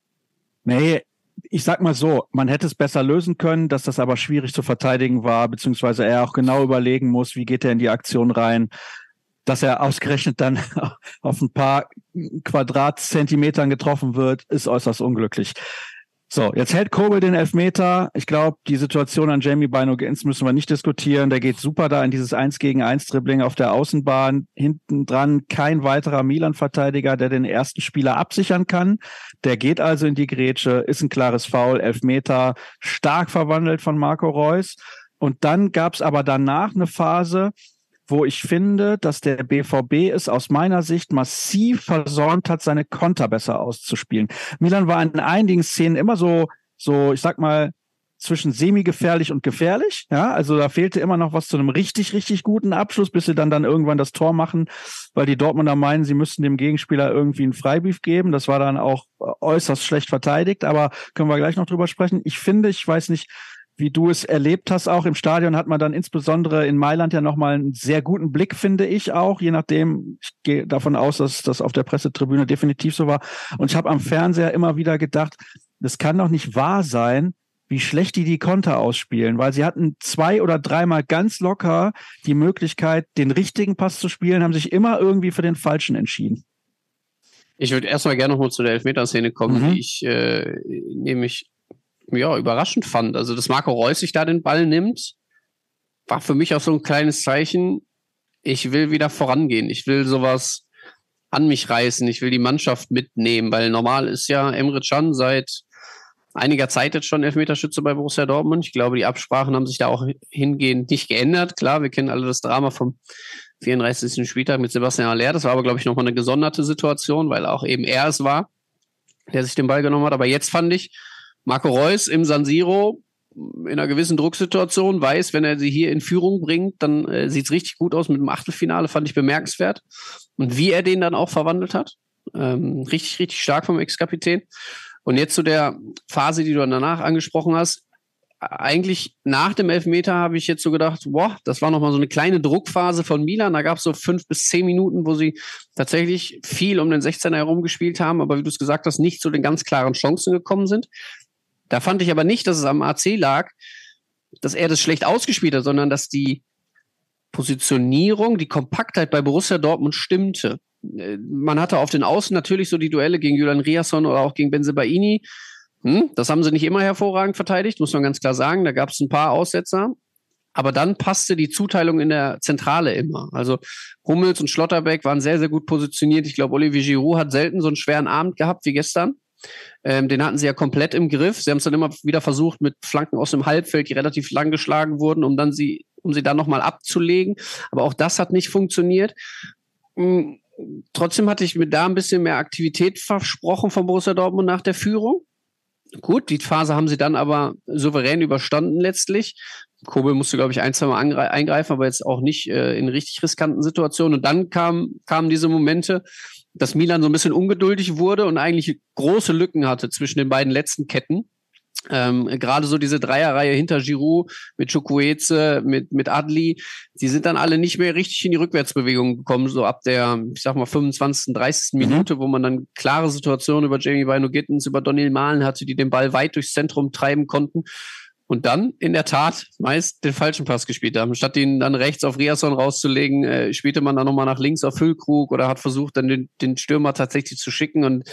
Nee, ich sag mal so, man hätte es besser lösen können, dass das aber schwierig zu verteidigen war, beziehungsweise er auch genau überlegen muss, wie geht er in die Aktion rein. Dass er ausgerechnet dann auf ein paar Quadratzentimetern getroffen wird, ist äußerst unglücklich. So, jetzt hält Kobel den Elfmeter. Ich glaube, die Situation an Jamie Bino-Ginz müssen wir nicht diskutieren. Der geht super da in dieses eins gegen eins Dribbling auf der Außenbahn. Hinten dran kein weiterer Milan-Verteidiger, der den ersten Spieler absichern kann. Der geht also in die Grätsche, ist ein klares Foul, Elfmeter, stark verwandelt von Marco Reus. Und dann gab es aber danach eine Phase, wo ich finde, dass der B V B es aus meiner Sicht massiv versäumt hat, seine Konter besser auszuspielen. Milan war in einigen Szenen immer so, so, ich sag mal, zwischen semi-gefährlich und gefährlich. Ja, also da fehlte immer noch was zu einem richtig, richtig guten Abschluss, bis sie dann dann irgendwann das Tor machen, weil die Dortmunder meinen, sie müssten dem Gegenspieler irgendwie einen Freibrief geben. Das war dann auch äußerst schlecht verteidigt, aber können wir gleich noch drüber sprechen. Ich finde, ich weiß nicht, wie du es erlebt hast, auch im Stadion hat man dann insbesondere in Mailand ja nochmal einen sehr guten Blick, finde ich auch, je nachdem, ich gehe davon aus, dass das auf der Pressetribüne definitiv so war. Und ich habe am Fernseher immer wieder gedacht, das kann doch nicht wahr sein, wie schlecht die die Konter ausspielen, weil sie hatten zwei oder dreimal ganz locker die Möglichkeit, den richtigen Pass zu spielen, haben sich immer irgendwie für den falschen entschieden.
Ich würde erstmal gerne nochmal zu der Elfmeterszene kommen, mhm. die ich äh, nämlich ja, überraschend fand. Also, dass Marco Reus sich da den Ball nimmt, war für mich auch so ein kleines Zeichen, ich will wieder vorangehen. Ich will sowas an mich reißen. Ich will die Mannschaft mitnehmen, weil normal ist ja Emre Can seit einiger Zeit jetzt schon Elfmeterschütze bei Borussia Dortmund. Ich glaube, die Absprachen haben sich da auch hingehend nicht geändert. Klar, wir kennen alle das Drama vom vierunddreißigsten Spieltag mit Sebastian Haller. Das war aber, glaube ich, nochmal eine gesonderte Situation, weil auch eben er es war, der sich den Ball genommen hat. Aber jetzt fand ich, Marco Reus im San Siro in einer gewissen Drucksituation weiß, wenn er sie hier in Führung bringt, dann äh, sieht es richtig gut aus mit dem Achtelfinale, fand ich bemerkenswert. Und wie er den dann auch verwandelt hat, ähm, richtig, richtig stark vom Ex-Kapitän. Und jetzt zu der Phase, die du danach angesprochen hast, eigentlich nach dem Elfmeter habe ich jetzt so gedacht, boah, das war nochmal so eine kleine Druckphase von Milan. Da gab es so fünf bis zehn Minuten, wo sie tatsächlich viel um den sechzehner herum gespielt haben, aber wie du es gesagt hast, nicht zu den ganz klaren Chancen gekommen sind. Da fand ich aber nicht, dass es am A C lag, dass er das schlecht ausgespielt hat, sondern dass die Positionierung, die Kompaktheit bei Borussia Dortmund stimmte. Man hatte auf den Außen natürlich so die Duelle gegen Julian Riasson oder auch gegen Bensebaini. Hm, das haben sie nicht immer hervorragend verteidigt, muss man ganz klar sagen. Da gab es ein paar Aussetzer. Aber dann passte die Zuteilung in der Zentrale immer. Also Hummels und Schlotterbeck waren sehr, sehr gut positioniert. Ich glaube, Olivier Giroud hat selten so einen schweren Abend gehabt wie gestern. Ähm, den hatten sie ja komplett im Griff. Sie haben es dann immer wieder versucht mit Flanken aus dem Halbfeld, die relativ lang geschlagen wurden, um dann sie, um sie dann nochmal abzulegen. Aber auch das hat nicht funktioniert. Mhm. Trotzdem hatte ich mir da ein bisschen mehr Aktivität versprochen von Borussia Dortmund nach der Führung. Gut, die Phase haben sie dann aber souverän überstanden letztlich. Kobel musste, glaube ich, ein, zwei Mal angre- eingreifen, aber jetzt auch nicht äh, in richtig riskanten Situationen. Und dann kam, kamen diese Momente, dass Milan so ein bisschen ungeduldig wurde und eigentlich große Lücken hatte zwischen den beiden letzten Ketten. Ähm, gerade so diese Dreierreihe hinter Giroud mit Chukwueze, mit, mit Adli, die sind dann alle nicht mehr richtig in die Rückwärtsbewegung gekommen, so ab der, ich sag mal, fünfundzwanzigsten, dreißigsten Mhm. Minute, wo man dann klare Situationen über Jamie Bino-Gittens, über Doniel Malen hatte, die den Ball weit durchs Zentrum treiben konnten. Und dann in der Tat meist den falschen Pass gespielt haben. Statt ihn dann rechts auf Riasson rauszulegen, äh, spielte man dann nochmal nach links auf Füllkrug oder hat versucht, dann den, den Stürmer tatsächlich zu schicken. Und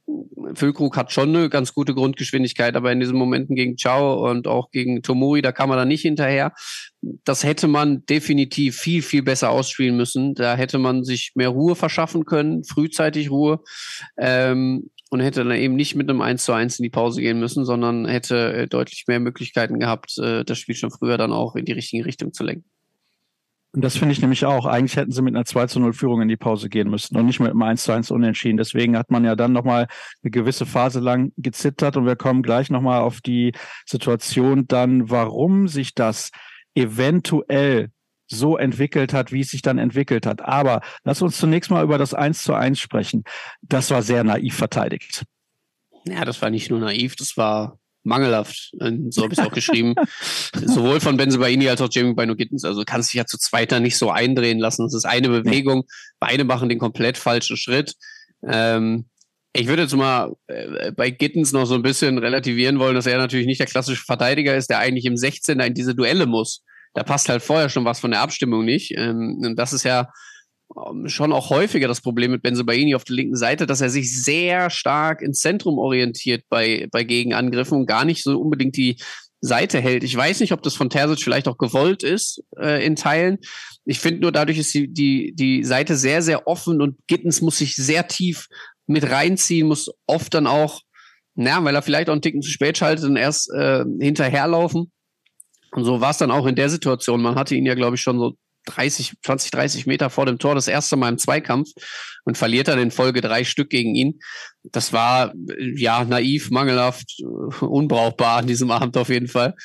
Füllkrug hat schon eine ganz gute Grundgeschwindigkeit, aber in diesen Momenten gegen Ciao und auch gegen Tomori, da kam er dann nicht hinterher. Das hätte man definitiv viel, viel besser ausspielen müssen. Da hätte man sich mehr Ruhe verschaffen können, frühzeitig Ruhe, ähm, und hätte dann eben nicht mit einem eins zu eins in die Pause gehen müssen, sondern hätte äh, deutlich mehr Möglichkeiten gehabt, äh, das Spiel schon früher dann auch in die richtige Richtung zu lenken.
Und das finde ich nämlich auch. Eigentlich hätten sie mit einer zwei zu null Führung in die Pause gehen müssen und nicht mit einem eins zu eins Unentschieden. Deswegen hat man ja dann nochmal eine gewisse Phase lang gezittert und wir kommen gleich nochmal auf die Situation dann, warum sich das eventuell so entwickelt hat, wie es sich dann entwickelt hat. Aber lass uns zunächst mal über das eins zu eins sprechen. Das war sehr naiv verteidigt.
Ja, das war nicht nur naiv, das war mangelhaft. So habe ich es auch geschrieben. Sowohl von Bensebaini als auch Jamie Bynoe-Gittens. Also kannst dich ja zu zweiter nicht so eindrehen lassen. Das ist eine Bewegung. Beide machen den komplett falschen Schritt. Ähm, ich würde jetzt mal äh, bei Gittens noch so ein bisschen relativieren wollen, dass er natürlich nicht der klassische Verteidiger ist, der eigentlich im sechzehner in diese Duelle muss. Da passt halt vorher schon was von der Abstimmung nicht. Ähm, und das ist ja schon auch häufiger das Problem mit Bensebaini auf der linken Seite, dass er sich sehr stark ins Zentrum orientiert bei, bei Gegenangriffen und gar nicht so unbedingt die Seite hält. Ich weiß nicht, ob das von Terzic vielleicht auch gewollt ist äh, in Teilen. Ich finde nur, dadurch ist die, die, die Seite sehr, sehr offen und Gittens muss sich sehr tief mit reinziehen, muss oft dann auch, na, weil er vielleicht auch einen Ticken zu spät schaltet und erst äh, hinterherlaufen. Und so war es dann auch in der Situation. Man hatte ihn ja, glaube ich, schon so dreißig, zwanzig, dreißig Meter vor dem Tor das erste Mal im Zweikampf und verliert dann in Folge drei Stück gegen ihn. Das war, ja, naiv, mangelhaft, unbrauchbar an diesem Abend auf jeden Fall.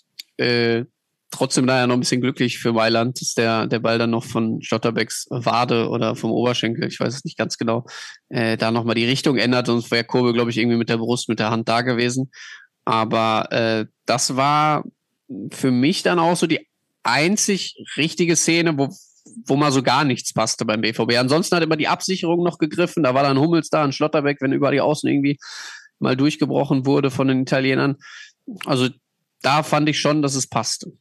Äh, trotzdem daher noch ein bisschen glücklich für Mailand, dass der, der Ball dann noch von Schlotterbecks Wade oder vom Oberschenkel, ich weiß es nicht ganz genau, äh, da nochmal die Richtung ändert, sonst wäre Kobe, glaube ich, irgendwie mit der Brust, mit der Hand da gewesen. Aber äh, das war für mich dann auch so die einzig richtige Szene, wo, wo mal so gar nichts passte beim B V B. Ansonsten hat immer die Absicherung noch gegriffen. Da war dann Hummels da, ein Schlotterbeck, wenn über die Außen irgendwie mal durchgebrochen wurde von den Italienern. Also da fand ich schon, dass es passte.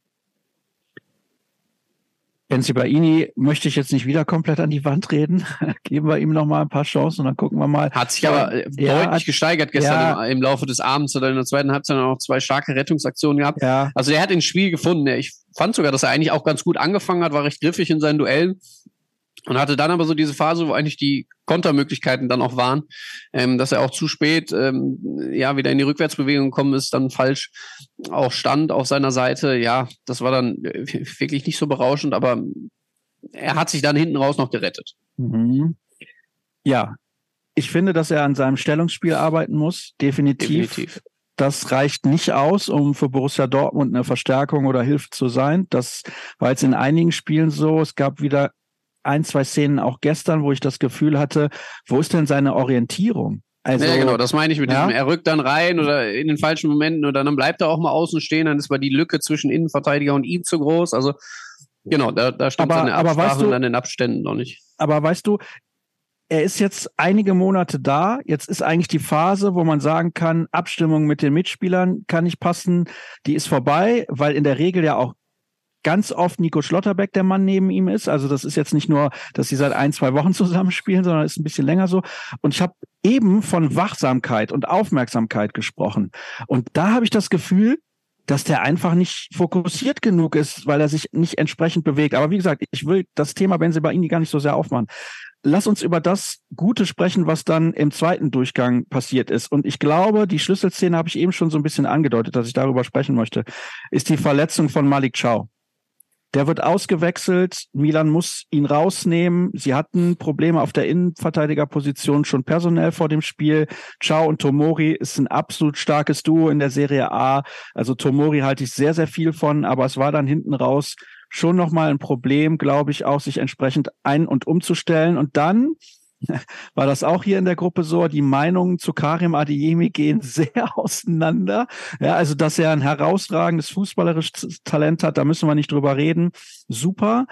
Bensebaini möchte ich jetzt nicht wieder komplett an die Wand reden. Geben wir ihm noch mal ein paar Chancen und dann gucken wir mal.
Hat sich aber ja, deutlich hat, gesteigert gestern ja, im, im Laufe des Abends oder in der zweiten Halbzeit noch zwei starke Rettungsaktionen gehabt. Ja. Also er hat ins Spiel gefunden. Ich fand sogar, dass er eigentlich auch ganz gut angefangen hat, war recht griffig in seinen Duellen. Und hatte dann aber so diese Phase, wo eigentlich die Kontermöglichkeiten dann auch waren, ähm, dass er auch zu spät ähm, ja wieder in die Rückwärtsbewegung gekommen ist, dann falsch auch stand auf seiner Seite. Ja, das war dann wirklich nicht so berauschend, aber er hat sich dann hinten raus noch gerettet.
Mhm. Ja, ich finde, dass er an seinem Stellungsspiel arbeiten muss, definitiv. definitiv. Das reicht nicht aus, um für Borussia Dortmund eine Verstärkung oder Hilfe zu sein. Das war jetzt in einigen Spielen so. Es gab wieder ein, zwei Szenen auch gestern, wo ich das Gefühl hatte, wo ist denn seine Orientierung? Also,
ja, genau, das meine ich mit ja? diesem, er rückt dann rein oder in den falschen Momenten oder dann bleibt er auch mal außen stehen, dann ist mal die Lücke zwischen Innenverteidiger und ihm zu groß. Also genau, da, da stimmt
aber,
seine
aber
Absprache
weißt du,
dann in Abständen noch nicht.
Aber weißt du, er ist jetzt einige Monate da. Jetzt ist eigentlich die Phase, wo man sagen kann, Abstimmung mit den Mitspielern kann nicht passen. Die ist vorbei, weil in der Regel ja auch ganz oft Nico Schlotterbeck der Mann neben ihm ist. Also das ist jetzt nicht nur, dass sie seit ein, zwei Wochen zusammenspielen, sondern ist ein bisschen länger so. Und ich habe eben von Wachsamkeit und Aufmerksamkeit gesprochen. Und da habe ich das Gefühl, dass der einfach nicht fokussiert genug ist, weil er sich nicht entsprechend bewegt. Aber wie gesagt, ich will das Thema Bensebaini gar nicht so sehr aufmachen. Lass uns über das Gute sprechen, was dann im zweiten Durchgang passiert ist. Und ich glaube, die Schlüsselszene habe ich eben schon so ein bisschen angedeutet, dass ich darüber sprechen möchte, ist die Verletzung von Malik Thiaw. Der wird ausgewechselt, Milan muss ihn rausnehmen. Sie hatten Probleme auf der Innenverteidigerposition schon personell vor dem Spiel. Thiaw und Tomori ist ein absolut starkes Duo in der Serie A. Also Tomori halte ich sehr, sehr viel von, aber es war dann hinten raus schon nochmal ein Problem, glaube ich, auch sich entsprechend ein- und umzustellen. Und dann war das auch hier in der Gruppe so, die Meinungen zu Karim Adeyemi gehen sehr auseinander. Ja, also, dass er ein herausragendes fußballerisches Talent hat, da müssen wir nicht drüber reden. Super.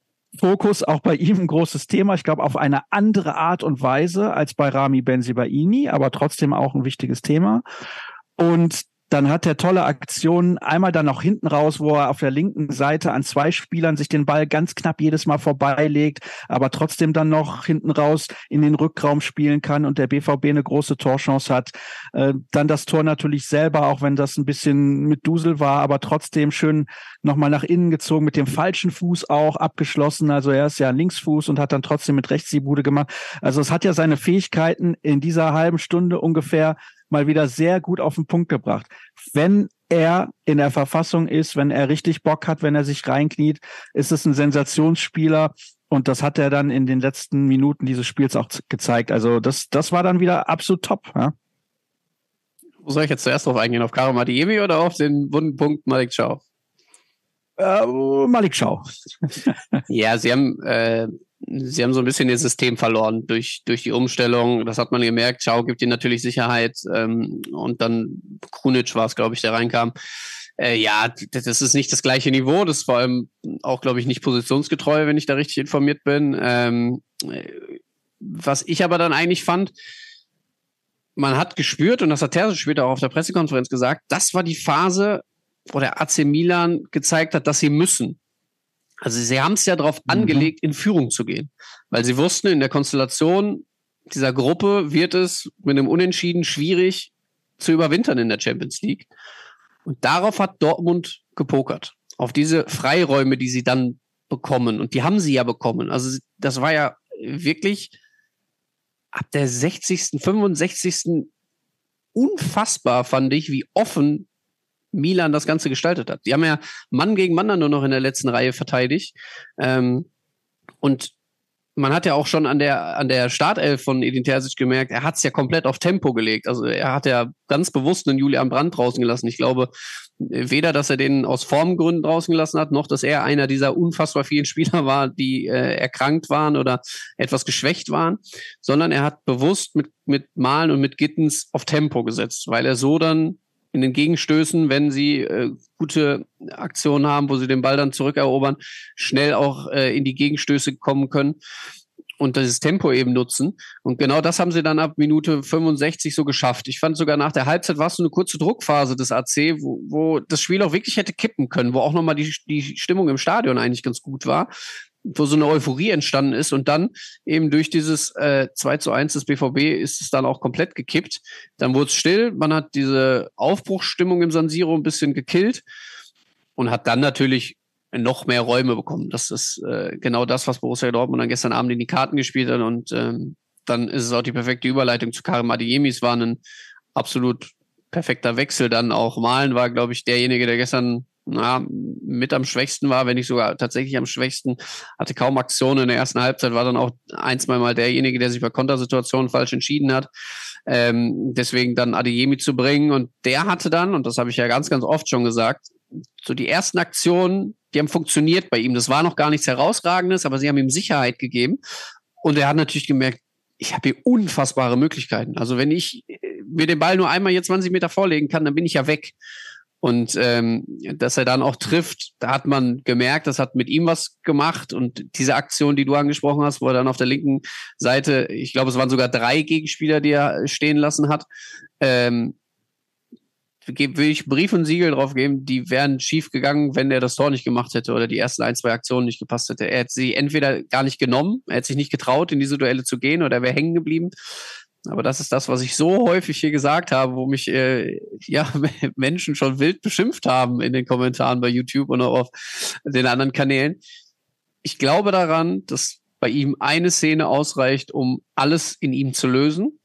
Fokus auch bei ihm ein großes Thema. Ich glaube, auf eine andere Art und Weise als bei Rami Bensebaini, aber trotzdem auch ein wichtiges Thema. Und Dann hat er tolle Aktionen, einmal dann noch hinten raus, wo er auf der linken Seite an zwei Spielern sich den Ball ganz knapp jedes Mal vorbeilegt, aber trotzdem dann noch hinten raus in den Rückraum spielen kann und der B V B eine große Torchance hat. Äh, dann das Tor natürlich selber, auch wenn das ein bisschen mit Dusel war, aber trotzdem schön nochmal nach innen gezogen, mit dem falschen Fuß auch abgeschlossen. Also er ist ja Linksfuß und hat dann trotzdem mit rechts die Bude gemacht. Also es hat ja seine Fähigkeiten in dieser halben Stunde ungefähr mal wieder sehr gut auf den Punkt gebracht. Wenn er in der Verfassung ist, wenn er richtig Bock hat, wenn er sich reinkniet, ist es ein Sensationsspieler und das hat er dann in den letzten Minuten dieses Spiels auch gezeigt. Also das, das war dann wieder absolut top. Ja?
Wo soll ich jetzt zuerst drauf eingehen? Auf Karim Adeyemi oder auf den wunden Punkt Malik Thiaw?
Äh, Malik Thiaw.
Ja, sie haben äh, Sie haben so ein bisschen ihr System verloren durch, durch die Umstellung. Das hat man gemerkt. Thiaw gibt ihnen natürlich Sicherheit. Ähm, und dann Krunic war es, glaube ich, der reinkam. Äh, ja, das ist nicht das gleiche Niveau. Das ist vor allem auch, glaube ich, nicht positionsgetreu, wenn ich da richtig informiert bin. Ähm, was ich aber dann eigentlich fand, man hat gespürt, und das hat Terzic später auch auf der Pressekonferenz gesagt, das war die Phase, wo der A C Milan gezeigt hat, dass sie müssen. Also sie haben es ja darauf mhm. angelegt, in Führung zu gehen. Weil sie wussten, in der Konstellation dieser Gruppe wird es mit einem Unentschieden schwierig zu überwintern in der Champions League. Und darauf hat Dortmund gepokert. Auf diese Freiräume, die sie dann bekommen. Und die haben sie ja bekommen. Also das war ja wirklich ab der sechzigsten, fünfundsechzigsten unfassbar, fand ich, wie offen Milan das Ganze gestaltet hat. Die haben ja Mann gegen Mann dann nur noch in der letzten Reihe verteidigt. Ähm, und man hat ja auch schon an der an der Startelf von Edin Terzic gemerkt, er hat es ja komplett auf Tempo gelegt. Also er hat ja ganz bewusst einen Julian Brandt draußen gelassen. Ich glaube weder, dass er den aus Formgründen draußen gelassen hat, noch dass er einer dieser unfassbar vielen Spieler war, die äh, erkrankt waren oder etwas geschwächt waren, sondern er hat bewusst mit mit Malen und mit Gittens auf Tempo gesetzt, weil er so dann in den Gegenstößen, wenn sie äh, gute Aktionen haben, wo sie den Ball dann zurückerobern, schnell auch äh, in die Gegenstöße kommen können und dieses Tempo eben nutzen. Und genau das haben sie dann ab Minute fünfundsechzig so geschafft. Ich fand sogar nach der Halbzeit war es so eine kurze Druckphase des A C, wo, wo das Spiel auch wirklich hätte kippen können, wo auch nochmal die, die Stimmung im Stadion eigentlich ganz gut war, wo so eine Euphorie entstanden ist und dann eben durch dieses äh, zwei zu eins des B V B ist es dann auch komplett gekippt. Dann wurde es still, man hat diese Aufbruchsstimmung im San Siro ein bisschen gekillt und hat dann natürlich noch mehr Räume bekommen. Das ist äh, genau das, was Borussia Dortmund dann gestern Abend in die Karten gespielt hat und ähm, dann ist es auch die perfekte Überleitung zu Karim Adeyemi. Es war ein absolut perfekter Wechsel dann auch. Malen war, glaube ich, derjenige, der gestern na, mit am schwächsten war, wenn nicht sogar tatsächlich am schwächsten, hatte kaum Aktionen in der ersten Halbzeit, war dann auch ein, zwei Mal derjenige, der sich bei Kontersituationen falsch entschieden hat. Ähm, deswegen dann Adeyemi zu bringen und der hatte dann, und das habe ich ja ganz, ganz oft schon gesagt, so die ersten Aktionen, die haben funktioniert bei ihm. Das war noch gar nichts Herausragendes, aber sie haben ihm Sicherheit gegeben und er hat natürlich gemerkt, ich habe hier unfassbare Möglichkeiten. Also wenn ich mir den Ball nur einmal hier zwanzig Meter vorlegen kann, dann bin ich ja weg. Und ähm, dass er dann auch trifft, da hat man gemerkt, das hat mit ihm was gemacht. Und diese Aktion, die du angesprochen hast, wo er dann auf der linken Seite, ich glaube, es waren sogar drei Gegenspieler, die er stehen lassen hat, ähm, will ich Brief und Siegel drauf geben, die wären schief gegangen, wenn er das Tor nicht gemacht hätte oder die ersten ein, zwei Aktionen nicht gepasst hätte. Er hätte sie entweder gar nicht genommen, er hätte sich nicht getraut, in diese Duelle zu gehen oder er wäre hängen geblieben. Aber das ist das, was ich so häufig hier gesagt habe, wo mich äh, ja Menschen schon wild beschimpft haben in den Kommentaren bei YouTube und auch auf den anderen Kanälen. Ich glaube daran, dass bei ihm eine Szene ausreicht, um alles in ihm zu lösen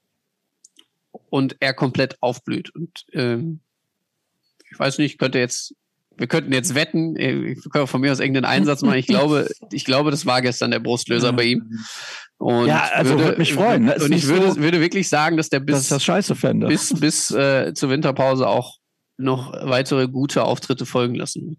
und er komplett aufblüht. Und ähm, ich weiß nicht, könnte jetzt, wir könnten jetzt wetten, wir können von mir aus irgendeinen Einsatz machen. Ich glaube, ich glaube, das war gestern der Brustlöser bei ihm. Und
ja, also würde, würde mich freuen.
Ne? Und ich würde, so, würde wirklich sagen, dass der bis,
dass das scheiße fände.
bis, bis äh, zur Winterpause auch noch weitere gute Auftritte folgen lassen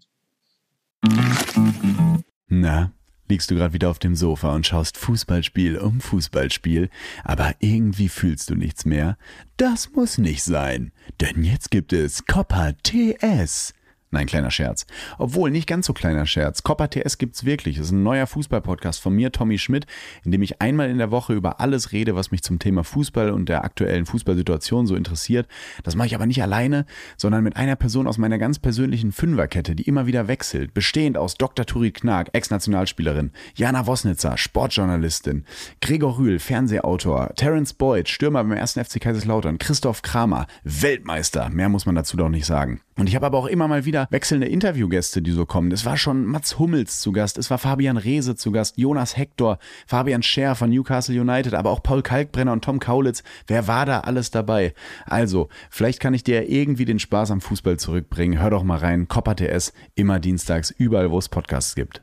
wird.
Na, liegst du gerade wieder auf dem Sofa und schaust Fußballspiel um Fußballspiel, aber irgendwie fühlst du nichts mehr? Das muss nicht sein, denn jetzt gibt es Coppa T S. Nein, kleiner Scherz. Obwohl, nicht ganz so kleiner Scherz. Coppa T S gibt's wirklich. Das ist ein neuer Fußball-Podcast von mir, Tommy Schmidt, in dem ich einmal in der Woche über alles rede, was mich zum Thema Fußball und der aktuellen Fußballsituation so interessiert. Das mache ich aber nicht alleine, sondern mit einer Person aus meiner ganz persönlichen Fünferkette, die immer wieder wechselt. Bestehend aus Doktor Turit Knag, Ex-Nationalspielerin, Jana Wosnitzer, Sportjournalistin, Gregor Rühl, Fernsehautor, Terence Boyd, Stürmer beim ersten F C Kaiserslautern, Christoph Kramer, Weltmeister. Mehr muss man dazu doch nicht sagen. Und ich habe aber auch immer mal wieder wechselnde Interviewgäste, die so kommen. Es war schon Mats Hummels zu Gast, es war Fabian Reese zu Gast, Jonas Hector, Fabian Scher von Newcastle United, aber auch Paul Kalkbrenner und Tom Kaulitz. Wer war da alles dabei? Also, vielleicht kann ich dir irgendwie den Spaß am Fußball zurückbringen. Hör doch mal rein, Coppa T S, immer dienstags, überall, wo es Podcasts gibt.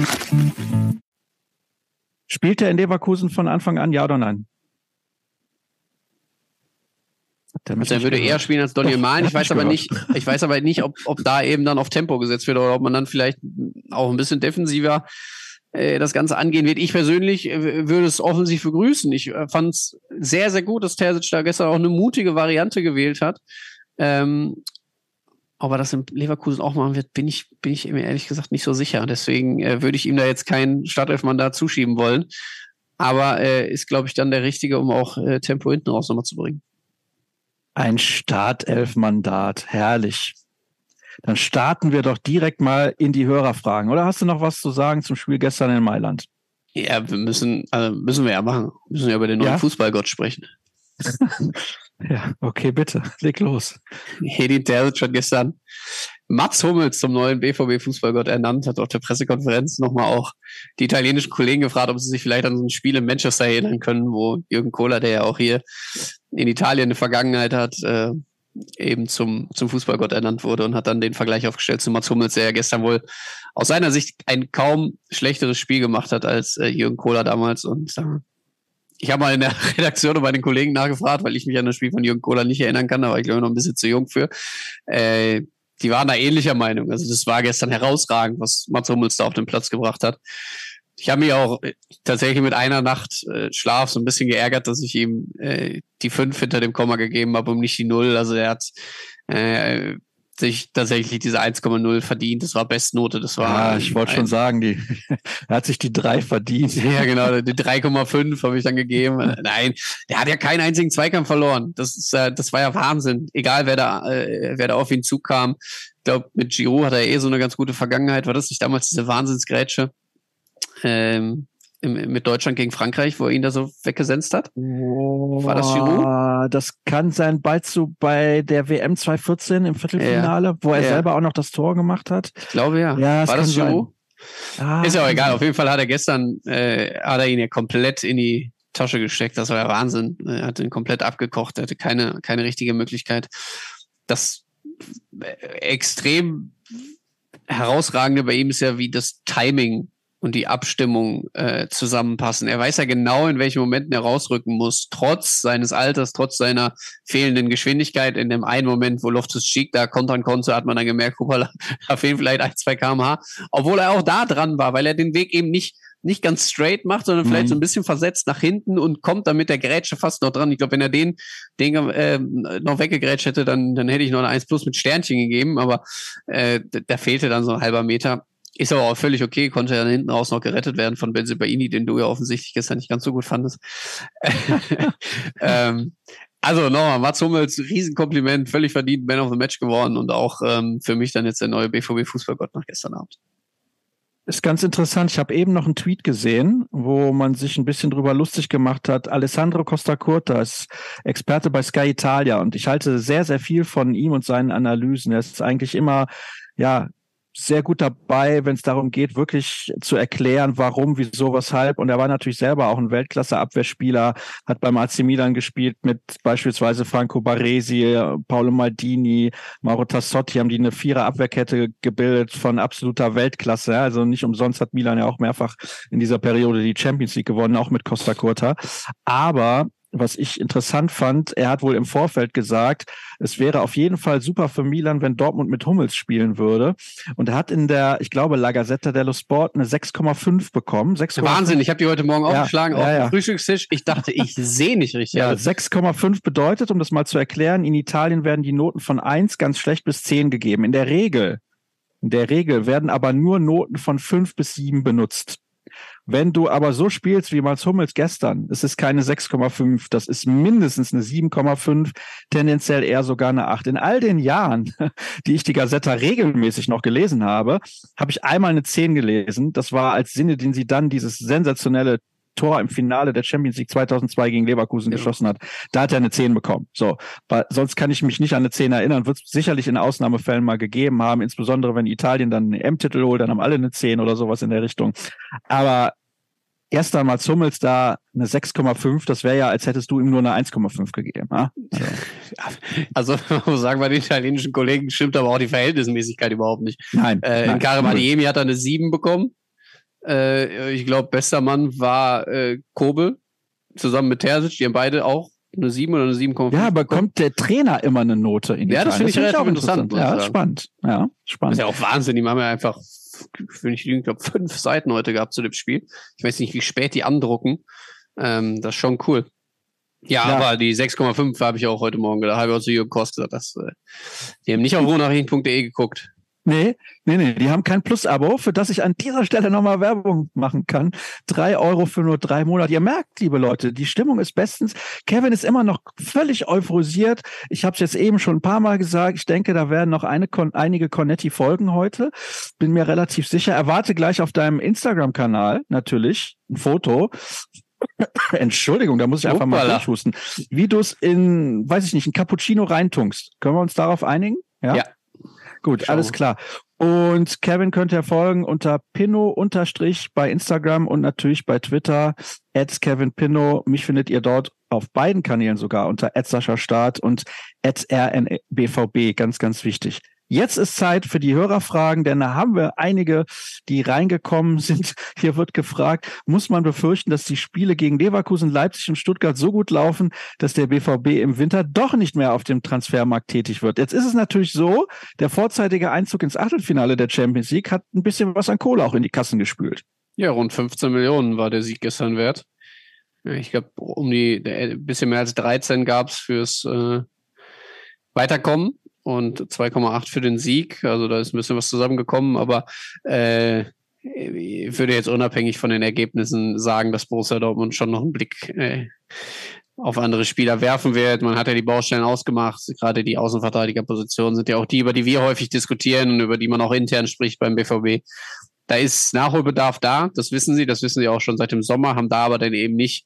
Spielt er in Leverkusen von Anfang an, ja oder nein?
Der, also er würde eher spielen als Daniel Mahlen. Ich weiß aber nicht, ich weiß aber nicht, ob, ob da eben dann auf Tempo gesetzt wird oder ob man dann vielleicht auch ein bisschen defensiver äh, das Ganze angehen wird. Ich persönlich äh, würde es offensiv begrüßen. Ich äh, fand es sehr, sehr gut, dass Terzic da gestern auch eine mutige Variante gewählt hat. Ähm, aber das in Leverkusen auch machen wird, bin ich, bin ich mir ehrlich gesagt nicht so sicher. Deswegen äh, würde ich ihm da jetzt kein Startelfmandat zuschieben wollen. Aber äh, ist, glaube ich, dann der Richtige, um auch äh, Tempo hinten raus nochmal zu bringen.
Ein Startelf-Mandat, herrlich. Dann starten wir doch direkt mal in die Hörerfragen. Oder hast du noch was zu sagen zum Spiel gestern in Mailand?
Ja, wir müssen, also müssen wir ja machen. Wir müssen ja über den neuen ja? Fußballgott sprechen.
Ja, okay, bitte, leg los.
Edin Terzic hat gestern Mats Hummels zum neuen B V B-Fußballgott ernannt, hat auf der Pressekonferenz nochmal auch die italienischen Kollegen gefragt, ob sie sich vielleicht an so ein Spiel in Manchester erinnern können, wo Jürgen Kohler, der ja auch hier in Italien eine Vergangenheit hat, äh, eben zum, zum Fußballgott ernannt wurde und hat dann den Vergleich aufgestellt zu Mats Hummels, der ja gestern wohl aus seiner Sicht ein kaum schlechteres Spiel gemacht hat als äh, Jürgen Kohler damals. Und äh, ich habe mal in der Redaktion und bei den Kollegen nachgefragt, weil ich mich an das Spiel von Jürgen Kohler nicht erinnern kann, da war ich glaube ich noch ein bisschen zu jung für. Äh, die waren da ähnlicher Meinung. Also das war gestern herausragend, was Mats Hummels da auf den Platz gebracht hat. Ich habe mich auch tatsächlich mit einer Nacht äh, Schlaf so ein bisschen geärgert, dass ich ihm äh, die fünf hinter dem Komma gegeben habe und nicht die null. Also er hat äh, sich tatsächlich diese eins Komma null verdient. Das war Bestnote. Das war.
Ja, ich wollte schon sagen, die, er hat sich die drei verdient.
Ja, genau. Die drei Komma fünf habe ich dann gegeben. Nein, der hat ja keinen einzigen Zweikampf verloren. Das ist, äh, das war ja Wahnsinn. Egal, wer da, äh, wer da auf ihn zukam. Ich glaube, mit Giroud hat er eh so eine ganz gute Vergangenheit. War das nicht damals diese Wahnsinnsgrätsche? Ähm, im, mit Deutschland gegen Frankreich, wo er ihn da so weggesenzt hat?
Oh, war das Giroud? Das kann sein, bald so bei der W M zwanzig vierzehn im Viertelfinale, ja. wo er ja. selber auch noch das Tor gemacht hat.
Ich glaube, ja.
ja
war das Giroud?
Ah,
ist ja auch egal. Auf jeden Fall hat er gestern, äh, hat er ihn ja komplett in die Tasche gesteckt. Das war ja Wahnsinn. Er hat ihn komplett abgekocht. Er hatte keine, keine richtige Möglichkeit. Das extrem herausragende bei ihm ist ja, wie das Timing und die Abstimmung äh, zusammenpassen. Er weiß ja genau, in welchen Momenten er rausrücken muss, trotz seines Alters, trotz seiner fehlenden Geschwindigkeit. In dem einen Moment, wo Loftus-Cheek da kontern konnte, hat man dann gemerkt, guck mal, da fehlen vielleicht ein, zwei Kilometer pro Stunde. Obwohl er auch da dran war, weil er den Weg eben nicht nicht ganz straight macht, sondern vielleicht mhm. so ein bisschen versetzt nach hinten und kommt dann mit der Grätsche fast noch dran. Ich glaube, wenn er den, den äh, noch weggegrätscht hätte, dann, dann hätte ich noch eine eins plus mit Sternchen gegeben, aber äh, da fehlte dann so ein halber Meter. Ist aber auch völlig okay, konnte ja hinten raus noch gerettet werden von Bensebaini, den du ja offensichtlich gestern nicht ganz so gut fandest. ähm, also nochmal, Mats Hummels, Riesenkompliment, völlig verdient, Man of the Match geworden und auch ähm, für mich dann jetzt der neue B V B-Fußballgott nach gestern Abend.
Ist ganz interessant. Ich habe eben noch einen Tweet gesehen, wo man sich ein bisschen drüber lustig gemacht hat. Alessandro Costa Curta ist Experte bei Sky Italia und ich halte sehr, sehr viel von ihm und seinen Analysen. Er ist eigentlich immer, ja, sehr gut dabei, wenn es darum geht, wirklich zu erklären, warum, wieso, weshalb. Und er war natürlich selber auch ein Weltklasse-Abwehrspieler, hat beim A C Milan gespielt mit beispielsweise Franco Baresi, Paolo Maldini, Mauro Tassotti, haben die eine Vierer-Abwehrkette gebildet von absoluter Weltklasse. Also nicht umsonst hat Milan ja auch mehrfach in dieser Periode die Champions League gewonnen, auch mit Costa Curta. Aber was ich interessant fand, er hat wohl im Vorfeld gesagt, es wäre auf jeden Fall super für Milan, wenn Dortmund mit Hummels spielen würde. Und er hat in der, ich glaube, La Gazzetta dello Sport eine sechs Komma fünf bekommen. sechs Komma fünf.
Wahnsinn, ich habe die heute Morgen
ja,
aufgeschlagen
ja,
auf
ja.
dem Frühstückstisch. Ich dachte, ich sehe nicht richtig.
Ja, sechs Komma fünf bedeutet, um das mal zu erklären, in Italien werden die Noten von eins ganz schlecht bis zehn gegeben. In der Regel in der Regel werden aber nur Noten von fünf bis sieben benutzt. Wenn du aber so spielst wie Mats Hummels gestern, es ist keine sechs Komma fünf, das ist mindestens eine sieben Komma fünf, tendenziell eher sogar eine acht. In all den Jahren, die ich die Gazetta regelmäßig noch gelesen habe, habe ich einmal eine zehn gelesen. Das war als Zinedine Zidane dieses sensationelle Tor im Finale der Champions League zweitausendzwei gegen Leverkusen ja. geschossen hat. Da hat er eine zehn bekommen. So, weil sonst kann ich mich nicht an eine zehn erinnern. Wird es sicherlich in Ausnahmefällen mal gegeben haben, insbesondere wenn Italien dann einen M-Titel holt, dann haben alle eine zehn oder sowas in der Richtung. Aber erst einmal Hummels da eine sechs Komma fünf, das wäre ja, als hättest du ihm nur eine eins Komma fünf gegeben. Ja?
Also, man muss sagen, bei den italienischen Kollegen stimmt aber auch die Verhältnismäßigkeit überhaupt nicht.
Nein.
Äh, in Karim Adeyemi hat er eine sieben bekommen. Äh, ich glaube, bester Mann war äh, Kobel, zusammen mit Terzic, die haben beide auch eine sieben oder eine sieben Komma fünf.
Ja, bekommt der Trainer immer eine Note in die
Ja, das finde ich relativ interessant.
interessant. Ja, spannend. Ja, spannend.
Das ist ja auch Wahnsinn, die haben ja einfach, wenn ich lügen, glaube fünf Seiten heute gehabt zu dem Spiel. Ich weiß nicht, wie spät die andrucken. Ähm, das ist schon cool. Ja, ja, aber die sechs Komma fünf habe ich auch heute Morgen gedacht. Habe ich auch zu Jürgen Kost gesagt, dass, äh, die haben nicht auf ruhnachrichten punkt de geguckt.
Nee, nee, nee, die haben kein Plus-Abo, für das ich an dieser Stelle nochmal Werbung machen kann. Drei Euro für nur drei Monate. Ihr merkt, liebe Leute, die Stimmung ist bestens. Kevin ist immer noch völlig euphorisiert. Ich habe es jetzt eben schon ein paar Mal gesagt. Ich denke, da werden noch eine, einige Cornetti folgen heute. Bin mir relativ sicher. Erwarte gleich auf deinem Instagram-Kanal natürlich ein Foto. Entschuldigung, da muss ich einfach Hoppala. mal durchhusten. Wie du es in, weiß ich nicht, ein Cappuccino reintunkst. Können wir uns darauf einigen? Ja. ja. Gut, Schau. alles klar. Und Kevin könnt ihr folgen unter Pinno unterstrich bei Instagram und natürlich bei Twitter at Kevin Pinno. Mich findet ihr dort auf beiden Kanälen sogar unter at Sascha Staat und at R N B V B. Ganz, ganz wichtig. Jetzt ist Zeit für die Hörerfragen, denn da haben wir einige, die reingekommen sind. Hier wird gefragt, muss man befürchten, dass die Spiele gegen Leverkusen, Leipzig und Stuttgart so gut laufen, dass der B V B im Winter doch nicht mehr auf dem Transfermarkt tätig wird? Jetzt ist es natürlich so, der vorzeitige Einzug ins Achtelfinale der Champions League hat ein bisschen was an Kohle auch in die Kassen gespült.
Ja, rund fünfzehn Millionen war der Sieg gestern wert. Ich glaube, um die ein bisschen mehr als dreizehn gab es fürs äh, Weiterkommen. Und zwei Komma acht für den Sieg. Also da ist ein bisschen was zusammengekommen. Aber äh, ich würde jetzt unabhängig von den Ergebnissen sagen, dass Borussia Dortmund schon noch einen Blick äh, auf andere Spieler werfen wird. Man hat ja die Baustellen ausgemacht. Gerade die Außenverteidigerpositionen sind ja auch die, über die wir häufig diskutieren und über die man auch intern spricht beim B V B. Da ist Nachholbedarf da. Das wissen sie. Das wissen sie auch schon seit dem Sommer. Haben da aber dann eben nicht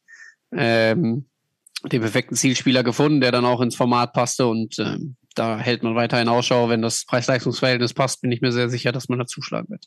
ähm, den perfekten Zielspieler gefunden, der dann auch ins Format passte. Und ähm, da hält man weiterhin Ausschau. Wenn das Preis-Leistungs-Verhältnis passt, bin ich mir sehr sicher, dass man da zuschlagen wird.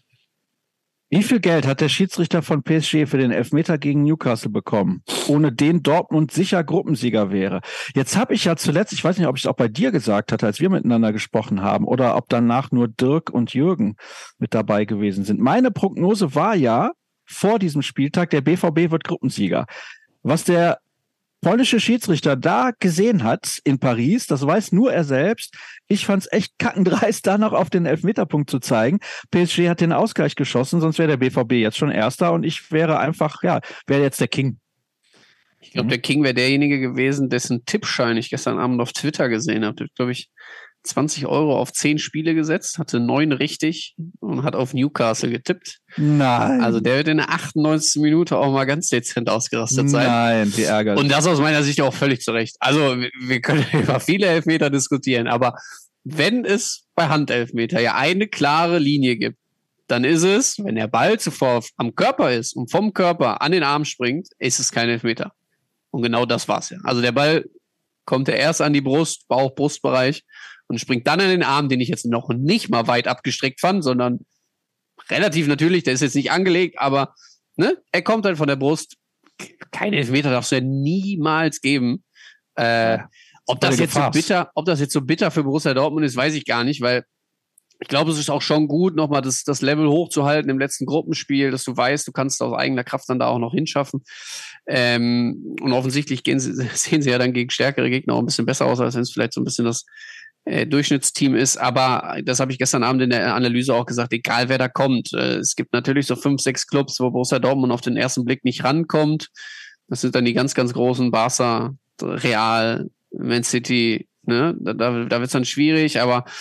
Wie viel Geld hat der Schiedsrichter von P S G für den Elfmeter gegen Newcastle bekommen, ohne den Dortmund sicher Gruppensieger wäre? Jetzt habe ich ja zuletzt, ich weiß nicht, ob ich es auch bei dir gesagt hatte, als wir miteinander gesprochen haben, oder ob danach nur Dirk und Jürgen mit dabei gewesen sind. Meine Prognose war ja vor diesem Spieltag, der B V B wird Gruppensieger. Was der polnische Schiedsrichter da gesehen hat in Paris, das weiß nur er selbst. Ich fand's echt kackendreist, da noch auf den Elfmeterpunkt zu zeigen. P S G hat den Ausgleich geschossen, sonst wäre der B V B jetzt schon Erster und ich wäre einfach, ja, wäre jetzt der King.
Ich glaube, der King wäre derjenige gewesen, dessen Tippschein ich gestern Abend auf Twitter gesehen habe. Glaube ich, zwanzig Euro auf zehn Spiele gesetzt, hatte neun richtig und hat auf Newcastle getippt.
Nein.
Also der wird in der achtundneunzigsten Minute auch mal ganz dezent ausgerastet sein.
Nein, wie ärgerlich.
Und das aus meiner Sicht auch völlig zurecht. Also wir können über viele Elfmeter diskutieren, aber wenn es bei Handelfmeter ja eine klare Linie gibt, dann ist es, wenn der Ball zuvor am Körper ist und vom Körper an den Arm springt, ist es kein Elfmeter. Und genau das war's ja. Also der Ball kommt ja erst an die Brust, Bauch, Brustbereich und springt dann an den Arm, den ich jetzt noch nicht mal weit abgestreckt fand, sondern relativ natürlich, der ist jetzt nicht angelegt, aber ne, er kommt halt von der Brust. Keine Elfmeter darfst du ja niemals geben. Äh, ob das jetzt so bitter, ob das jetzt so bitter für Borussia Dortmund ist, weiß ich gar nicht, weil ich glaube, es ist auch schon gut, nochmal das, das Level hochzuhalten im letzten Gruppenspiel, dass du weißt, du kannst aus eigener Kraft dann da auch noch hinschaffen. Ähm, und offensichtlich gehen sie, sehen sie ja dann gegen stärkere Gegner auch ein bisschen besser aus, als wenn es vielleicht so ein bisschen das äh, Durchschnittsteam ist. Aber das habe ich gestern Abend in der Analyse auch gesagt, egal wer da kommt. Äh, es gibt natürlich so fünf, sechs Clubs, wo Borussia Dortmund auf den ersten Blick nicht rankommt. Das sind dann die ganz, ganz großen Barca, Real, Man City, ne? Da, da, da wird es dann schwierig, aber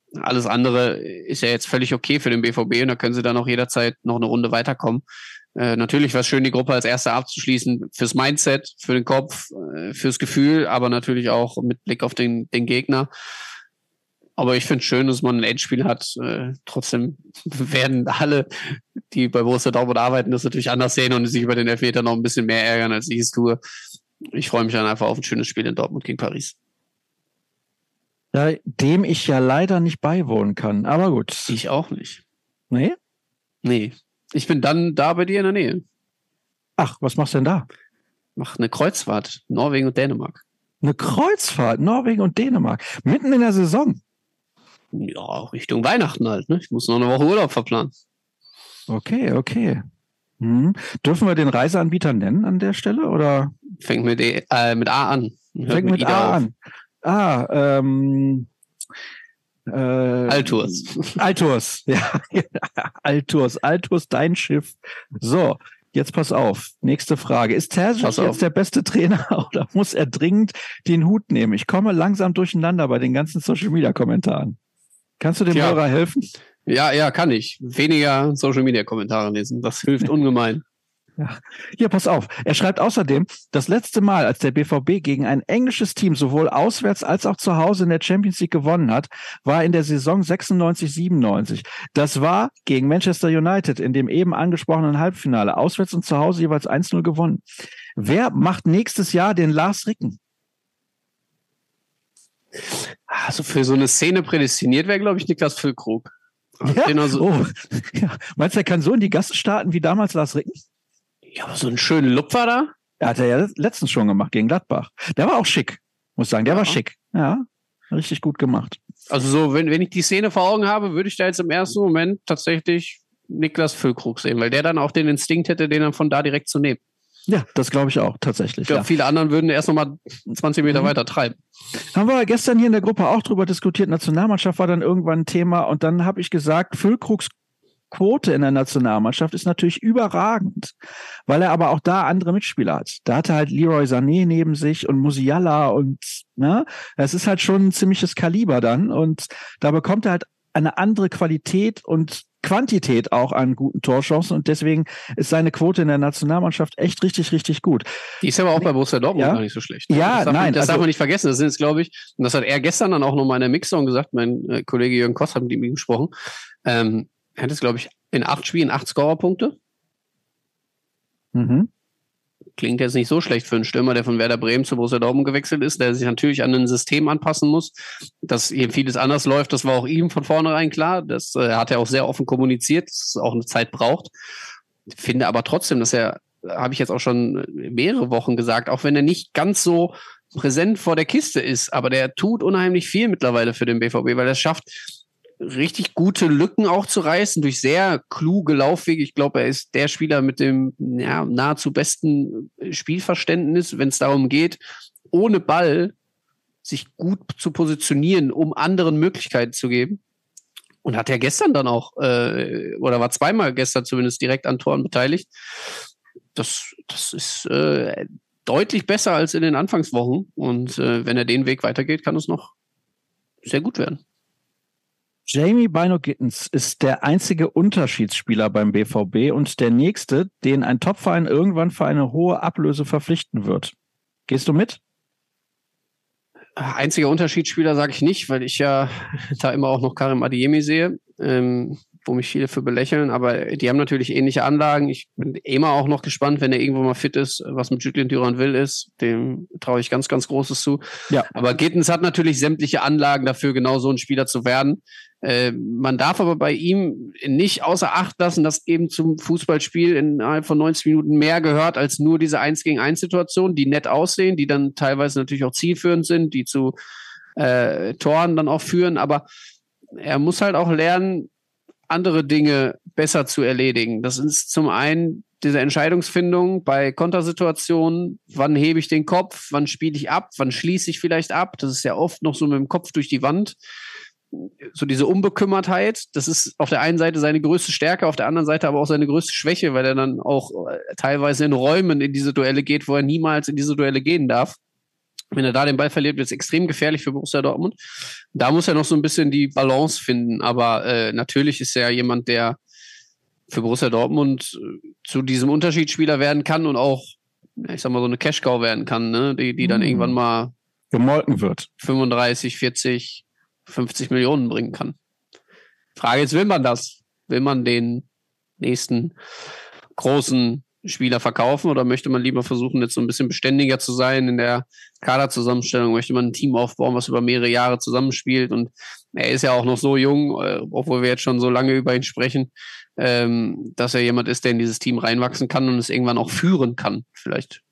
Alles andere ist ja jetzt völlig okay für den B V B und da können sie dann auch jederzeit noch eine Runde weiterkommen. Äh, natürlich war es schön, die Gruppe als Erster abzuschließen, fürs Mindset, für den Kopf, äh, fürs Gefühl, aber natürlich auch mit Blick auf den, den Gegner. Aber ich finde es schön, dass man ein Endspiel hat. Äh, trotzdem werden alle, die bei Borussia Dortmund arbeiten, das natürlich anders sehen und sich über den Elfmeter noch ein bisschen mehr ärgern, als ich es tue. Ich freue mich dann einfach auf ein schönes Spiel in Dortmund gegen Paris.
Ja, dem ich ja leider nicht beiwohnen kann, aber gut.
Ich auch nicht.
Nee?
Nee. Ich bin dann da bei dir in der Nähe.
Ach, was machst du denn da?
Mach eine Kreuzfahrt, Norwegen und Dänemark.
Eine Kreuzfahrt, Norwegen und Dänemark. Mitten in der Saison.
Ja, Richtung Weihnachten halt, ne? Ich muss noch eine Woche Urlaub verplanen.
Okay, okay. Hm. Dürfen wir den Reiseanbieter nennen an der Stelle, oder?
Fängt mit, e, äh, mit A an. Hört
Fängt mit, mit A
auf.
an. Ah, ähm, äh,
Altours.
Altours, ja. Altours, Altours, dein Schiff. So, jetzt pass auf. Nächste Frage. Ist Terzic
Pass auf.
jetzt der beste Trainer oder muss er dringend den Hut nehmen? Ich komme langsam durcheinander bei den ganzen Social-Media-Kommentaren. Kannst du dem
Tja.
Hörer helfen?
Ja, ja, kann ich. Weniger Social-Media-Kommentare lesen. Das hilft ungemein.
Ja. Hier, pass auf. Er schreibt außerdem, das letzte Mal, als der B V B gegen ein englisches Team sowohl auswärts als auch zu Hause in der Champions League gewonnen hat, war in der Saison sechsundneunzig siebenundneunzig. Das war gegen Manchester United in dem eben angesprochenen Halbfinale. Auswärts und zu Hause jeweils eins null gewonnen. Wer macht nächstes Jahr den Lars Ricken?
Also für so eine Szene prädestiniert wäre, glaube ich, Niklas Füllkrug.
Ja?
Den also,
Oh. Ja. Meinst du, er kann so in die Gasse starten wie damals Lars Ricken?
ja, aber so einen schönen Lupfer da.
Er hat er ja letztens schon gemacht gegen Gladbach. Der war auch schick, muss ich sagen. Der
Ja.
war schick. Ja, richtig gut gemacht.
Also so, wenn, wenn ich die Szene vor Augen habe, würde ich da jetzt im ersten Moment tatsächlich Niklas Füllkrug sehen, weil der dann auch den Instinkt hätte, den dann von da direkt zu nehmen.
Ja, das glaube ich auch, tatsächlich.
Ich glaube,
Ja.
viele anderen würden erst nochmal zwanzig Meter
Mhm.
weiter treiben.
Haben wir gestern hier in der Gruppe auch drüber diskutiert. Nationalmannschaft war dann irgendwann ein Thema und dann habe ich gesagt, Füllkrugs Quote in der Nationalmannschaft ist natürlich überragend, weil er aber auch da andere Mitspieler hat. Da hatte halt Leroy Sané neben sich und Musiala und ne, das ist halt schon ein ziemliches Kaliber dann und da bekommt er halt eine andere Qualität und Quantität auch an guten Torchancen und deswegen ist seine Quote in der Nationalmannschaft echt richtig, richtig gut.
Die ist aber auch bei Borussia Dortmund
Ja.
gar nicht so schlecht.
Ja,
das darf
nein,
Man, das
also-
darf man nicht vergessen. Das sind jetzt, glaube ich, und das hat er gestern dann auch nochmal in der Mixzone gesagt, mein äh, Kollege Jürgen Koss hat mit ihm gesprochen. Ähm, er hat jetzt, glaube ich, in acht Spielen acht Scorerpunkte.
Mhm.
Klingt jetzt nicht so schlecht für einen Stürmer, der von Werder Bremen zu Borussia Dortmund gewechselt ist, der sich natürlich an ein System anpassen muss, dass hier vieles anders läuft. Das war auch ihm von vornherein klar. Das äh, hat er auch sehr offen kommuniziert, dass es auch eine Zeit braucht. Ich finde aber trotzdem, dass er, habe ich jetzt auch schon mehrere Wochen gesagt, auch wenn er nicht ganz so präsent vor der Kiste ist, aber der tut unheimlich viel mittlerweile für den B V B, weil er es schafft, richtig gute Lücken auch zu reißen durch sehr kluge Laufwege. Ich glaube, er ist der Spieler mit dem ja, nahezu besten Spielverständnis, wenn es darum geht, ohne Ball sich gut zu positionieren, um anderen Möglichkeiten zu geben. Und hat ja gestern dann auch, äh, oder war zweimal gestern zumindest direkt an Toren beteiligt. Das, das ist äh, deutlich besser als in den Anfangswochen. Und äh, wenn er den Weg weitergeht, kann es noch sehr gut werden.
Jamie Bino-Gittens ist der einzige Unterschiedsspieler beim B V B und der nächste, den ein Topverein irgendwann für eine hohe Ablöse verpflichten wird. Gehst du mit?
Einziger Unterschiedsspieler sage ich nicht, weil ich ja da immer auch noch Karim Adeyemi sehe, ähm, wo mich viele für belächeln, aber die haben natürlich ähnliche Anlagen. Ich bin immer auch noch gespannt, wenn er irgendwo mal fit ist, was mit Julien Duranville ist. Dem traue ich ganz, ganz Großes zu.
Ja.
Aber Gittens hat natürlich sämtliche Anlagen dafür, genau so ein Spieler zu werden. Äh, man darf aber bei ihm nicht außer Acht lassen, dass eben zum Fußballspiel innerhalb von neunzig Minuten mehr gehört als nur diese eins gegen eins Situation, die nett aussehen, die dann teilweise natürlich auch zielführend sind, die zu äh, Toren dann auch führen. Aber er muss halt auch lernen, andere Dinge besser zu erledigen. Das ist zum einen diese Entscheidungsfindung bei Kontersituationen. Wann hebe ich den Kopf? Wann spiele ich ab? Wann schließe ich vielleicht ab? Das ist ja oft noch so mit dem Kopf durch die Wand. So diese Unbekümmertheit, das ist auf der einen Seite seine größte Stärke, auf der anderen Seite aber auch seine größte Schwäche, weil er dann auch teilweise in Räumen in diese Duelle geht, wo er niemals in diese Duelle gehen darf. Wenn er da den Ball verliert, wird es extrem gefährlich für Borussia Dortmund. Da muss er noch so ein bisschen die Balance finden. Aber äh, natürlich ist er jemand, der für Borussia Dortmund äh, zu diesem Unterschiedsspieler werden kann und auch, ich sag mal, so eine Cash-Cow werden kann, ne? die, die dann mhm. irgendwann mal
gemolken wird.
fünfunddreißig, vierzig, fünfzig Millionen bringen kann. Frage ist, will man das? Will man den nächsten großen Spieler verkaufen oder möchte man lieber versuchen, jetzt so ein bisschen beständiger zu sein in der Kaderzusammenstellung? Möchte man ein Team aufbauen, was über mehrere Jahre zusammenspielt? Und er ist ja auch noch so jung, obwohl wir jetzt schon so lange über ihn sprechen, dass er jemand ist, der in dieses Team reinwachsen kann und es irgendwann auch führen kann, vielleicht.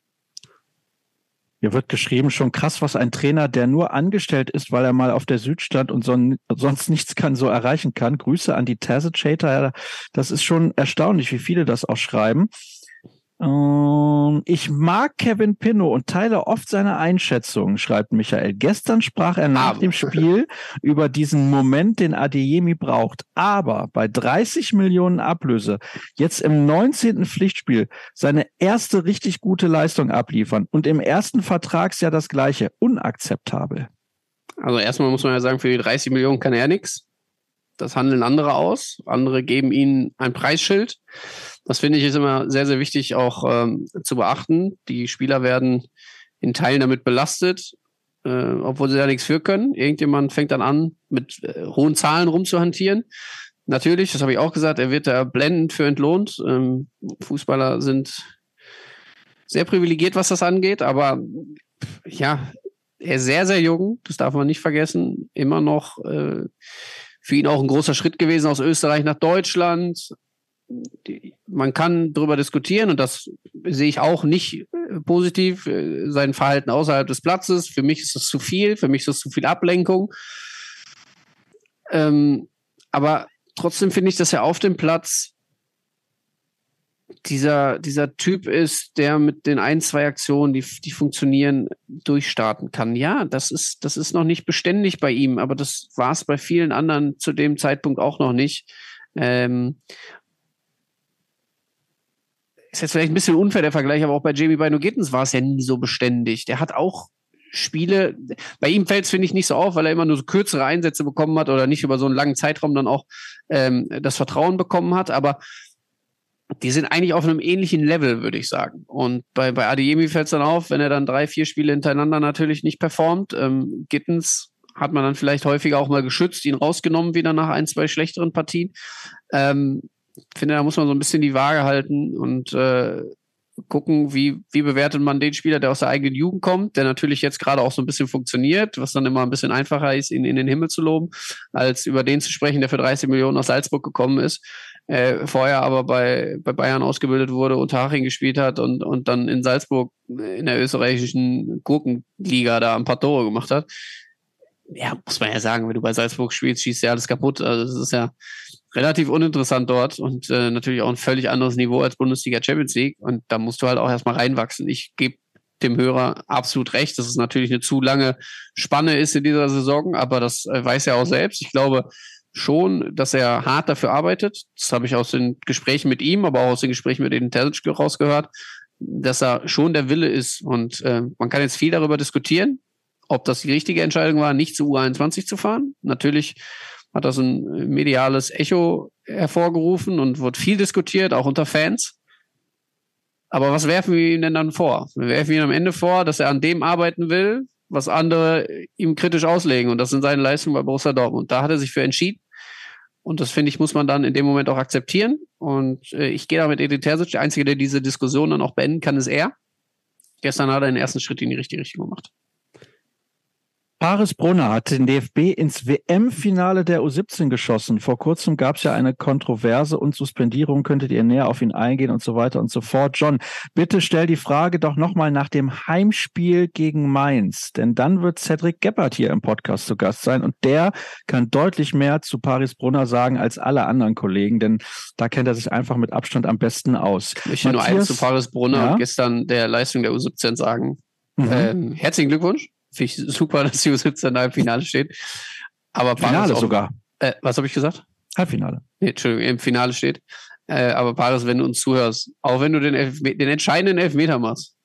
Hier wird geschrieben, schon krass, was ein Trainer, der nur angestellt ist, weil er mal auf der Süd stand und son- sonst nichts kann, so erreichen kann. Grüße an die Terzic-Hater. Das ist schon erstaunlich, wie viele das auch schreiben. Ähm, ich mag Kevin Pinnow und teile oft seine Einschätzung, schreibt Michael. Gestern sprach er nach
Aber.
dem Spiel über diesen Moment, den Adeyemi braucht. Aber bei dreißig Millionen Ablöse jetzt im neunzehnten Pflichtspiel seine erste richtig gute Leistung abliefern und im ersten Vertragsjahr das Gleiche. Unakzeptabel.
Also erstmal muss man ja sagen, für die dreißig Millionen kann er nichts. Das handeln andere aus. Andere geben ihnen ein Preisschild. Das finde ich ist immer sehr, sehr wichtig auch ähm, zu beachten. Die Spieler werden in Teilen damit belastet, äh, obwohl sie da nichts für können. Irgendjemand fängt dann an, mit äh, hohen Zahlen rumzuhantieren. Natürlich, das habe ich auch gesagt, er wird da blendend für entlohnt. Ähm, Fußballer sind sehr privilegiert, was das angeht, aber ja, er ist sehr, sehr jung, das darf man nicht vergessen. Immer noch äh, für ihn auch ein großer Schritt gewesen aus Österreich nach Deutschland. Die, man kann darüber diskutieren und das sehe ich auch nicht äh, positiv, äh, sein Verhalten außerhalb des Platzes. Für mich ist das zu viel, für mich ist das zu viel Ablenkung. Ähm, aber trotzdem finde ich, dass er auf dem Platz dieser, dieser Typ ist, der mit den ein, zwei Aktionen, die, die funktionieren, durchstarten kann. Ja, das ist, das ist noch nicht beständig bei ihm, aber das war es bei vielen anderen zu dem Zeitpunkt auch noch nicht. Ähm, ist jetzt vielleicht ein bisschen unfair, der Vergleich, aber auch bei Jamie Bino-Gittens war es ja nie so beständig. Der hat auch Spiele, bei ihm fällt es, finde ich, nicht so auf, weil er immer nur so kürzere Einsätze bekommen hat oder nicht über so einen langen Zeitraum dann auch ähm, das Vertrauen bekommen hat, aber die sind eigentlich auf einem ähnlichen Level, würde ich sagen. Und bei, bei Adeyemi fällt es dann auf, wenn er dann drei, vier Spiele hintereinander natürlich nicht performt. Ähm, Gittens hat man dann vielleicht häufiger auch mal geschützt, ihn rausgenommen wieder nach ein, zwei schlechteren Partien. Ähm, ich finde, da muss man so ein bisschen die Waage halten und äh, gucken, wie, wie bewertet man den Spieler, der aus der eigenen Jugend kommt, der natürlich jetzt gerade auch so ein bisschen funktioniert, was dann immer ein bisschen einfacher ist, ihn in den Himmel zu loben, als über den zu sprechen, der für dreißig Millionen aus Salzburg gekommen ist, äh, vorher aber bei, bei Bayern ausgebildet wurde, Unterhaching gespielt hat und, und dann in Salzburg in der österreichischen Gurkenliga da ein paar Tore gemacht hat. Ja, muss man ja sagen, wenn du bei Salzburg spielst, schießt ja alles kaputt. Also das ist ja relativ uninteressant dort und äh, natürlich auch ein völlig anderes Niveau als Bundesliga Champions League. Und da musst du halt auch erstmal reinwachsen. Ich gebe dem Hörer absolut recht, dass es natürlich eine zu lange Spanne ist in dieser Saison, aber das äh, weiß er auch selbst. Ich glaube schon, dass er hart dafür arbeitet. Das habe ich aus den Gesprächen mit ihm, aber auch aus den Gesprächen mit Edin Terzic rausgehört, dass er schon der Wille ist. Und äh, man kann jetzt viel darüber diskutieren, ob das die richtige Entscheidung war, nicht zu U einundzwanzig zu fahren. Natürlich hat das ein mediales Echo hervorgerufen und wurde viel diskutiert, auch unter Fans. Aber was werfen wir ihm denn dann vor? Wir werfen ihm am Ende vor, dass er an dem arbeiten will, was andere ihm kritisch auslegen. Und das sind seine Leistungen bei Borussia Dortmund. Da hat er sich für entschieden. Und das, finde ich, muss man dann in dem Moment auch akzeptieren. Und äh, ich gehe da mit Edin Terzic. Der Einzige, der diese Diskussion dann auch beenden kann, ist er. Gestern hat er den ersten Schritt in die richtige Richtung gemacht.
Paris Brunner hat den D F B ins W M-Finale der U siebzehn geschossen. Vor kurzem gab es ja eine Kontroverse und Suspendierung. Könntet ihr näher auf ihn eingehen und so weiter und so fort. John, bitte stell die Frage doch nochmal nach dem Heimspiel gegen Mainz. Denn dann wird Cedric Gebhardt hier im Podcast zu Gast sein. Und der kann deutlich mehr zu Paris Brunner sagen als alle anderen Kollegen. Denn da kennt er sich einfach mit Abstand am besten aus.
Ich möchte nur eins zu Paris Brunner
ja?
und gestern der Leistung der U siebzehn sagen.
Mhm.
Ähm, herzlichen Glückwunsch. Finde ich super, dass die U siebzehn da im Finale steht. Aber
Finale
auch,
sogar.
Äh, was habe ich gesagt?
Halbfinale.
Nee, Entschuldigung, im Finale steht. Äh, aber Paris, wenn du uns zuhörst, auch wenn du den, Elfme- den entscheidenden Elfmeter machst,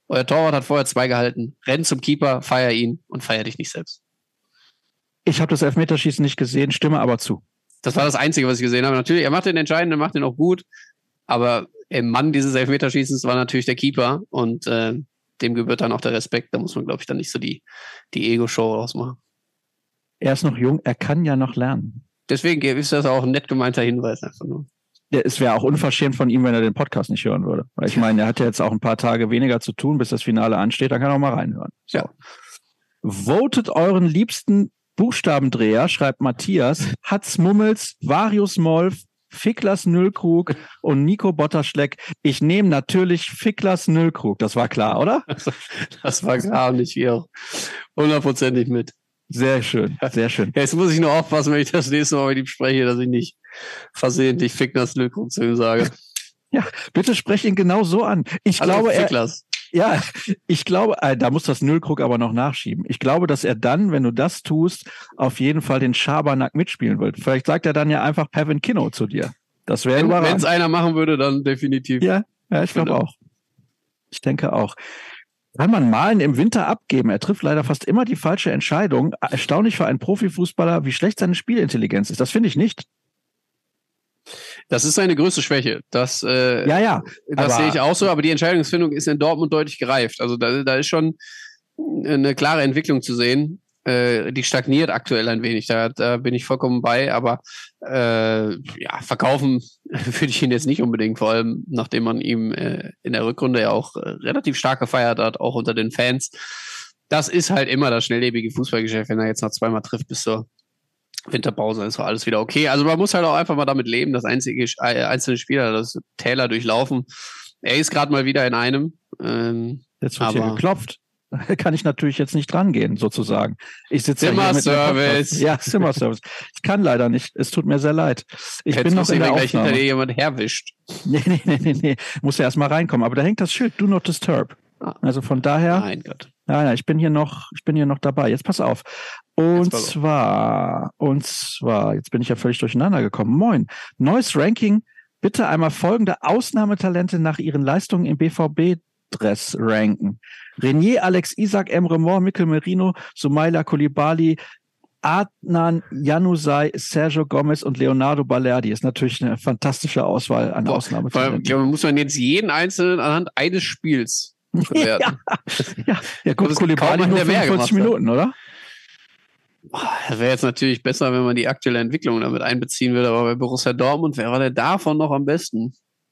Euer Torwart hat vorher zwei gehalten. Renn zum Keeper, feier ihn und feier dich nicht selbst.
Ich habe das Elfmeterschießen nicht gesehen, stimme aber zu.
Das war das Einzige, was ich gesehen habe. Natürlich, er macht den entscheidenden, macht den auch gut, aber im Mann dieses Elfmeterschießens war natürlich der Keeper und äh, dem gebührt dann auch der Respekt. Da muss man, glaube ich, dann nicht so die, die Ego-Show rausmachen.
Er ist noch jung, er kann ja noch lernen.
Deswegen ist das auch ein nett gemeinter Hinweis einfach nur.
Ja, es wäre auch unverschämt von ihm, wenn er den Podcast nicht hören würde. Weil ich meine, er hat ja jetzt auch ein paar Tage weniger zu tun, bis das Finale ansteht, dann kann er auch mal reinhören. So.
Ja.
Votet euren liebsten Buchstabendreher, schreibt Matthias, Hatz Mummels, Varius Molf, Fiklas Nüllkrug und Nico Botterschleck. Ich nehme natürlich Fiklas Nüllkrug. Das war klar, oder?
Also, das war klar und ich hier auch hundertprozentig mit.
Sehr schön, sehr schön.
Ja, jetzt muss ich nur aufpassen, wenn ich das nächste Mal mit ihm spreche, dass ich nicht versehentlich Fiklas Nüllkrug zu ihm sage.
Ja, bitte sprech ihn genau so an. Ich
also
glaube,
Fiklas.
er, ja, ich glaube, äh, da muss das Nüllkrug aber noch nachschieben. Ich glaube, dass er dann, wenn du das tust, auf jeden Fall den Schabernack mitspielen wird. Vielleicht sagt er dann ja einfach Pevin Kinno zu dir. Das wäre überraschend.
Wenn es einer machen würde, dann definitiv.
Ja, ja, ich glaube auch. Ich denke auch. Kann man Malen im Winter abgeben? Er trifft leider fast immer die falsche Entscheidung. Erstaunlich für einen Profifußballer, wie schlecht seine Spielintelligenz ist. Das finde ich nicht.
Das ist seine größte Schwäche. Das, äh,
ja, ja.
Das sehe ich auch so, aber die Entscheidungsfindung ist in Dortmund deutlich gereift. Also da, da ist schon eine klare Entwicklung zu sehen. Äh, die stagniert aktuell ein wenig. Da, da bin ich vollkommen bei, aber äh, ja, verkaufen würde ich ihn jetzt nicht unbedingt, vor allem nachdem man ihm äh, in der Rückrunde ja auch äh, relativ stark gefeiert hat, auch unter den Fans. Das ist halt immer das schnelllebige Fußballgeschäft, wenn er jetzt noch zweimal trifft bis zur Winterpause, ist doch alles wieder okay. Also man muss halt auch einfach mal damit leben, das einzige äh, einzelne Spieler, das Täler durchlaufen. Er ist gerade mal wieder in einem. Ähm,
jetzt wird hier geklopft. Kann ich natürlich jetzt nicht rangehen, sozusagen. Ich sitze
ja Zimmerservice.
Ja, Zimmerservice. Ich kann leider nicht. Es tut mir sehr leid. Ich
jetzt
bin noch in der
gleich
Aufnahme.
Hinter dir jemand herwischt.
Nee, nee, nee, nee, nee. Muss ja erstmal reinkommen. Aber da hängt das Schild, do not disturb. Also von daher.
Mein Gott.
Nein, nein, ich bin hier noch, ich bin hier noch dabei. Jetzt pass auf. Und pass zwar, auf. und zwar, jetzt bin ich ja völlig durcheinander gekommen. Moin. Neues Ranking. Bitte einmal folgende Ausnahmetalente nach ihren Leistungen im B V B-Dress ranken. Renier, Alex Isak, Emre Mor, Mikel Merino, Soumaila Coulibaly, Adnan Januzaj, Sergio Gomez und Leonardo Balerdi. Ist natürlich eine fantastische Auswahl an Ausnahmetalenten.
Ich glaube, muss man jetzt jeden einzelnen anhand eines Spiels bewerten.
ja, ja, ja gut, Coulibaly nur fünfundvierzig Minuten, oder?
Das wäre jetzt natürlich besser, wenn man die aktuelle Entwicklung damit einbeziehen würde, aber bei Borussia Dortmund, wer war der davon noch am besten?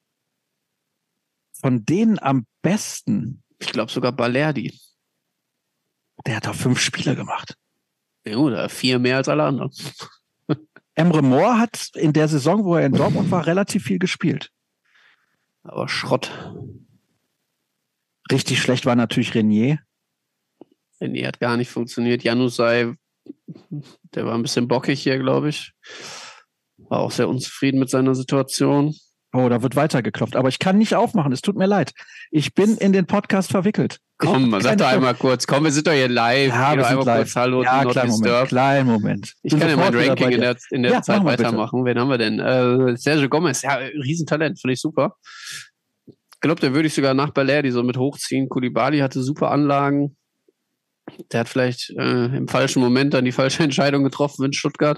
Von denen am besten?
Ich glaube sogar Balerdi.
Der hat doch fünf Spiele gemacht.
Ja, oder vier mehr als alle anderen.
Emre Mor hat in der Saison, wo er in Dortmund war, relativ viel gespielt.
Aber Schrott.
Richtig schlecht war natürlich Renier.
Renier hat gar nicht funktioniert. Januzaj, der war ein bisschen bockig hier, glaube ich. War auch sehr unzufrieden mit seiner Situation.
Oh, da wird weitergeklopft. Aber ich kann nicht aufmachen. Es tut mir leid. Ich bin in den Podcast verwickelt.
Komm, man sag doch einmal kurz. Komm, wir sind doch hier live.
Ja, wir sind live.
Kurz, hallo,
ja, kleinen Moment, kleinen Moment.
Ich kann ja mein Ranking in der, in der ja, Zeit weitermachen. Wen haben wir denn? Äh, Sergio Gomez. Ja, Riesentalent. Finde ich super. Ich glaube, der würde ich sogar nach Balerdi so mit hochziehen. Coulibaly hatte super Anlagen. Der hat vielleicht äh, im falschen Moment dann die falsche Entscheidung getroffen in Stuttgart.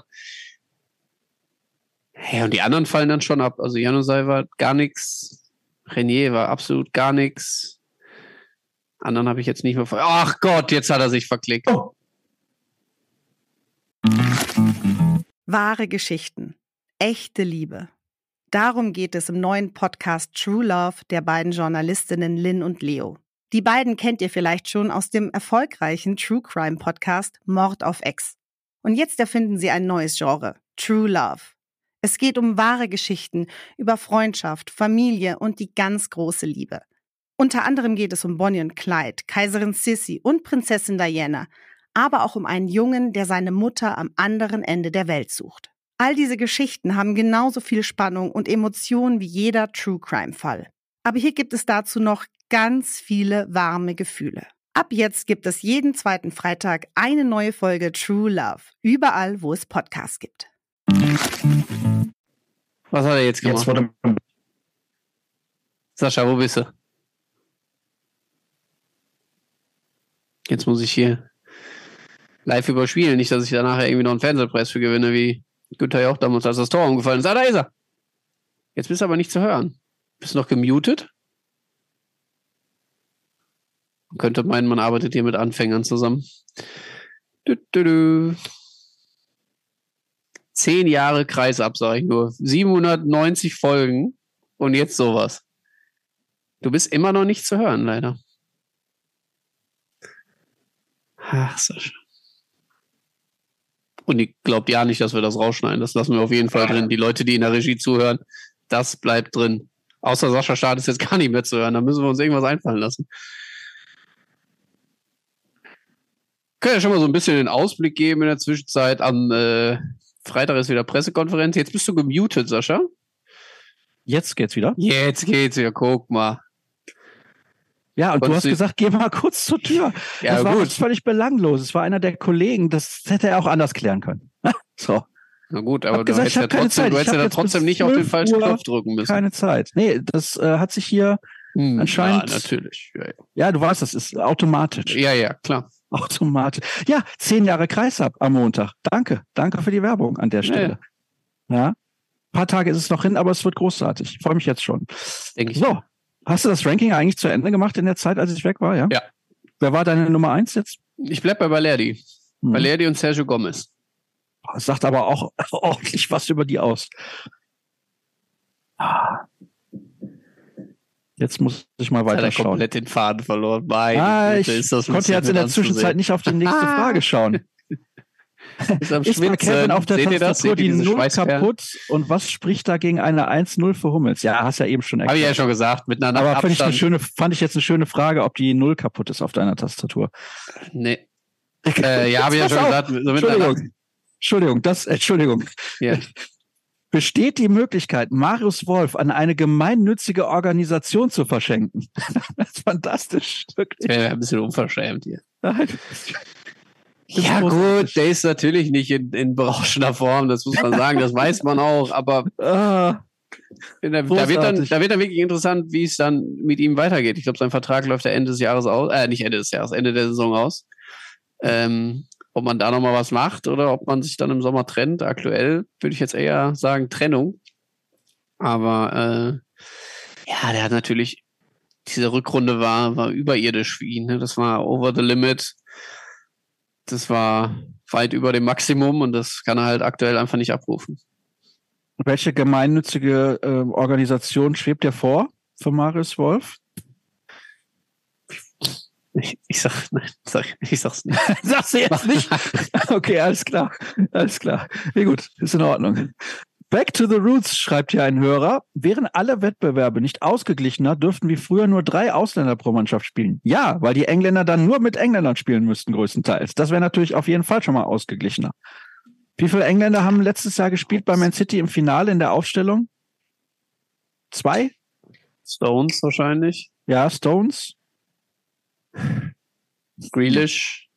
Ja, und die anderen fallen dann schon ab. Also Januzaj war gar nichts. Renier war absolut gar nichts. Anderen habe ich jetzt nicht mehr ver... Ach Gott, jetzt hat er sich verklickt. Oh.
Wahre Geschichten. Echte Liebe. Darum geht es im neuen Podcast True Love der beiden Journalistinnen Lynn und Leo. Die beiden kennt ihr vielleicht schon aus dem erfolgreichen True Crime Podcast Mord auf Ex. Und jetzt erfinden sie ein neues Genre, True Love. Es geht um wahre Geschichten über Freundschaft, Familie und die ganz große Liebe. Unter anderem geht es um Bonnie und Clyde, Kaiserin Sissi und Prinzessin Diana, aber auch um einen Jungen, der seine Mutter am anderen Ende der Welt sucht. All diese Geschichten haben genauso viel Spannung und Emotionen wie jeder True-Crime-Fall. Aber hier gibt es dazu noch ganz viele warme Gefühle. Ab jetzt gibt es jeden zweiten Freitag eine neue Folge True Love, überall, wo es Podcasts gibt.
Was hat er jetzt gemacht?
Jetzt wurde...
Sascha, wo bist du? Jetzt muss ich hier live überspielen. Nicht, dass ich danach irgendwie noch einen Fernsehpreis für gewinne, wie Günther Jauch damals, als das Tor umgefallen ist. Ah, da ist er. Jetzt bist du aber nicht zu hören. Bist du noch gemutet? Man könnte meinen, man arbeitet hier mit Anfängern zusammen. Du, du, du. Zehn Jahre Kreisab, sag ich nur. siebenhundertneunzig Folgen und jetzt sowas. Du bist immer noch nicht zu hören, leider. Ach, Sascha. Und ich glaube ja nicht, dass wir das rausschneiden. Das lassen wir auf jeden Fall drin. Die Leute, die in der Regie zuhören, das bleibt drin. Außer Sascha Staat ist jetzt gar nicht mehr zu hören. Da müssen wir uns irgendwas einfallen lassen. Können ja schon mal so ein bisschen den Ausblick geben in der Zwischenzeit. Am äh, Freitag ist wieder Pressekonferenz. Jetzt bist du gemutet, Sascha.
Jetzt geht's wieder?
Jetzt geht's wieder. Guck mal.
Ja, und
Konntest
du hast
du-
gesagt, geh mal kurz zur Tür.
Ja,
das war
gut.
was völlig belanglos. Es war einer der Kollegen. Das hätte er auch anders klären können. So,
Na gut, aber
Hab
du
gesagt,
hättest
ich
ja
hab keine
trotzdem,
Zeit.
du
Ich
hättest ja
hab
dann
jetzt
trotzdem
bis
nicht auf den
zwölf
falschen
Uhr
Knopf drücken müssen.
keine Zeit. Nee, das äh, hat sich hier
Hm,
anscheinend-
Ja, natürlich. Ja, ja.
Ja, du weißt, das ist automatisch.
ja, ja, klar.
Automatisch. Ja, zehn Jahre Kreisab am Montag. Danke. Danke für die Werbung an der Stelle. Ja. Ein paar Tage ist es noch hin, aber es wird großartig. Ich freue mich jetzt schon.
Denke ich.
So. Hast du das Ranking eigentlich zu Ende gemacht in der Zeit, als ich weg war? Ja.
Ja.
Wer war deine Nummer eins jetzt?
Ich bleib bei Balerdi.
Hm.
Balerdi und Sergio Gomez.
Das sagt aber auch ordentlich was über die aus. Ah. Jetzt muss ich mal
Hat er
weiter schauen.
komplett den Faden verloren. Meine
Ah,
Güte,
ich
ist das
konnte jetzt in der Zwischenzeit nicht auf die nächste Frage schauen.
Ist am
Ist bei Kevin
Schwitzen.
auf der
Seht ihr das?
Tastatur
Seht ihr
die
diese
null
Schweißperlen?
kaputt und was spricht da gegen eine eins null für Hummels? Ja, hast ja eben schon
Habe ich ja
erklärt.
schon gesagt. Mit einer
Aber
Nacht
fand ich, eine
Abstand.
schöne, fand ich jetzt eine schöne Frage, ob die null kaputt ist auf deiner Tastatur.
Nee. Äh, ja, habe ich ja
Pass
schon
auf.
gesagt. So mit einer Nacht.
Entschuldigung. Entschuldigung, das, Entschuldigung.
Ja.
Besteht die Möglichkeit, Marius Wolf an eine gemeinnützige Organisation zu verschenken? Das ist fantastisch. Wirklich.
Ich wäre ein bisschen unverschämt hier.
Nein. Das
Ja
ist großartig.
gut, der ist natürlich nicht in, in berauschender Form, das muss man sagen, das weiß man auch, aber
Ah,
in der, da, wird dann,
Großartig.
da wird dann wirklich interessant, wie es dann mit ihm weitergeht. Ich glaube, sein Vertrag läuft ja Ende des Jahres aus, äh, nicht Ende des Jahres, Ende der Saison aus. Ähm, ob man da nochmal was macht oder ob man sich dann im Sommer trennt. Aktuell würde ich jetzt eher sagen Trennung. Aber äh, ja, der hat natürlich, diese Rückrunde war, war überirdisch für ihn. Ne? Das war over the limit. Das war weit über dem Maximum und das kann er halt aktuell einfach nicht abrufen.
welche gemeinnützige äh, Organisation schwebt dir vor für Marius Wolf?
Ich, ich sag, nein, sag, ich sag's nicht.
Sagst du jetzt nicht? Okay, alles klar. Alles klar. Nee, gut, ist in Ordnung. Back to the Roots, schreibt hier ein Hörer. Wären alle Wettbewerbe nicht ausgeglichener, dürften wie früher nur drei Ausländer pro Mannschaft spielen. Ja, weil die Engländer dann nur mit Engländern spielen müssten, größtenteils. Das wäre natürlich auf jeden Fall schon mal ausgeglichener. Wie viele Engländer haben letztes Jahr gespielt bei Man City im Finale in der Aufstellung? Zwei?
Stones wahrscheinlich.
Ja, Stones.
Grealish.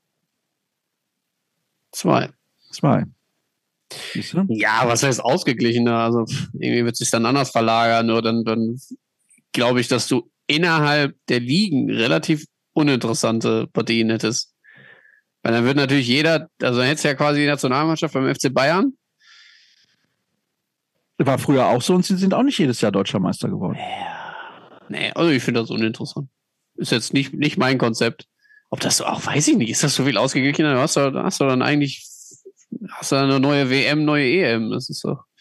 Zwei.
Zwei. Siehst du?
Ja, was heißt ausgeglichener? Also pff, irgendwie wird es sich dann anders verlagern, nur dann, dann glaube ich, dass du innerhalb der Ligen relativ uninteressante Partien hättest. Weil dann wird natürlich jeder, also dann hättest du ja quasi die Nationalmannschaft beim F C Bayern.
War früher auch so und sie sind auch nicht jedes Jahr Deutscher Meister geworden.
Nee, also ich finde das uninteressant. Ist jetzt nicht, nicht mein Konzept. Ob das so, auch weiß ich nicht, ist das so viel ausgeglichener? Hast du, hast du dann eigentlich, hast du dann eine neue W M, neue E M? Das ist so.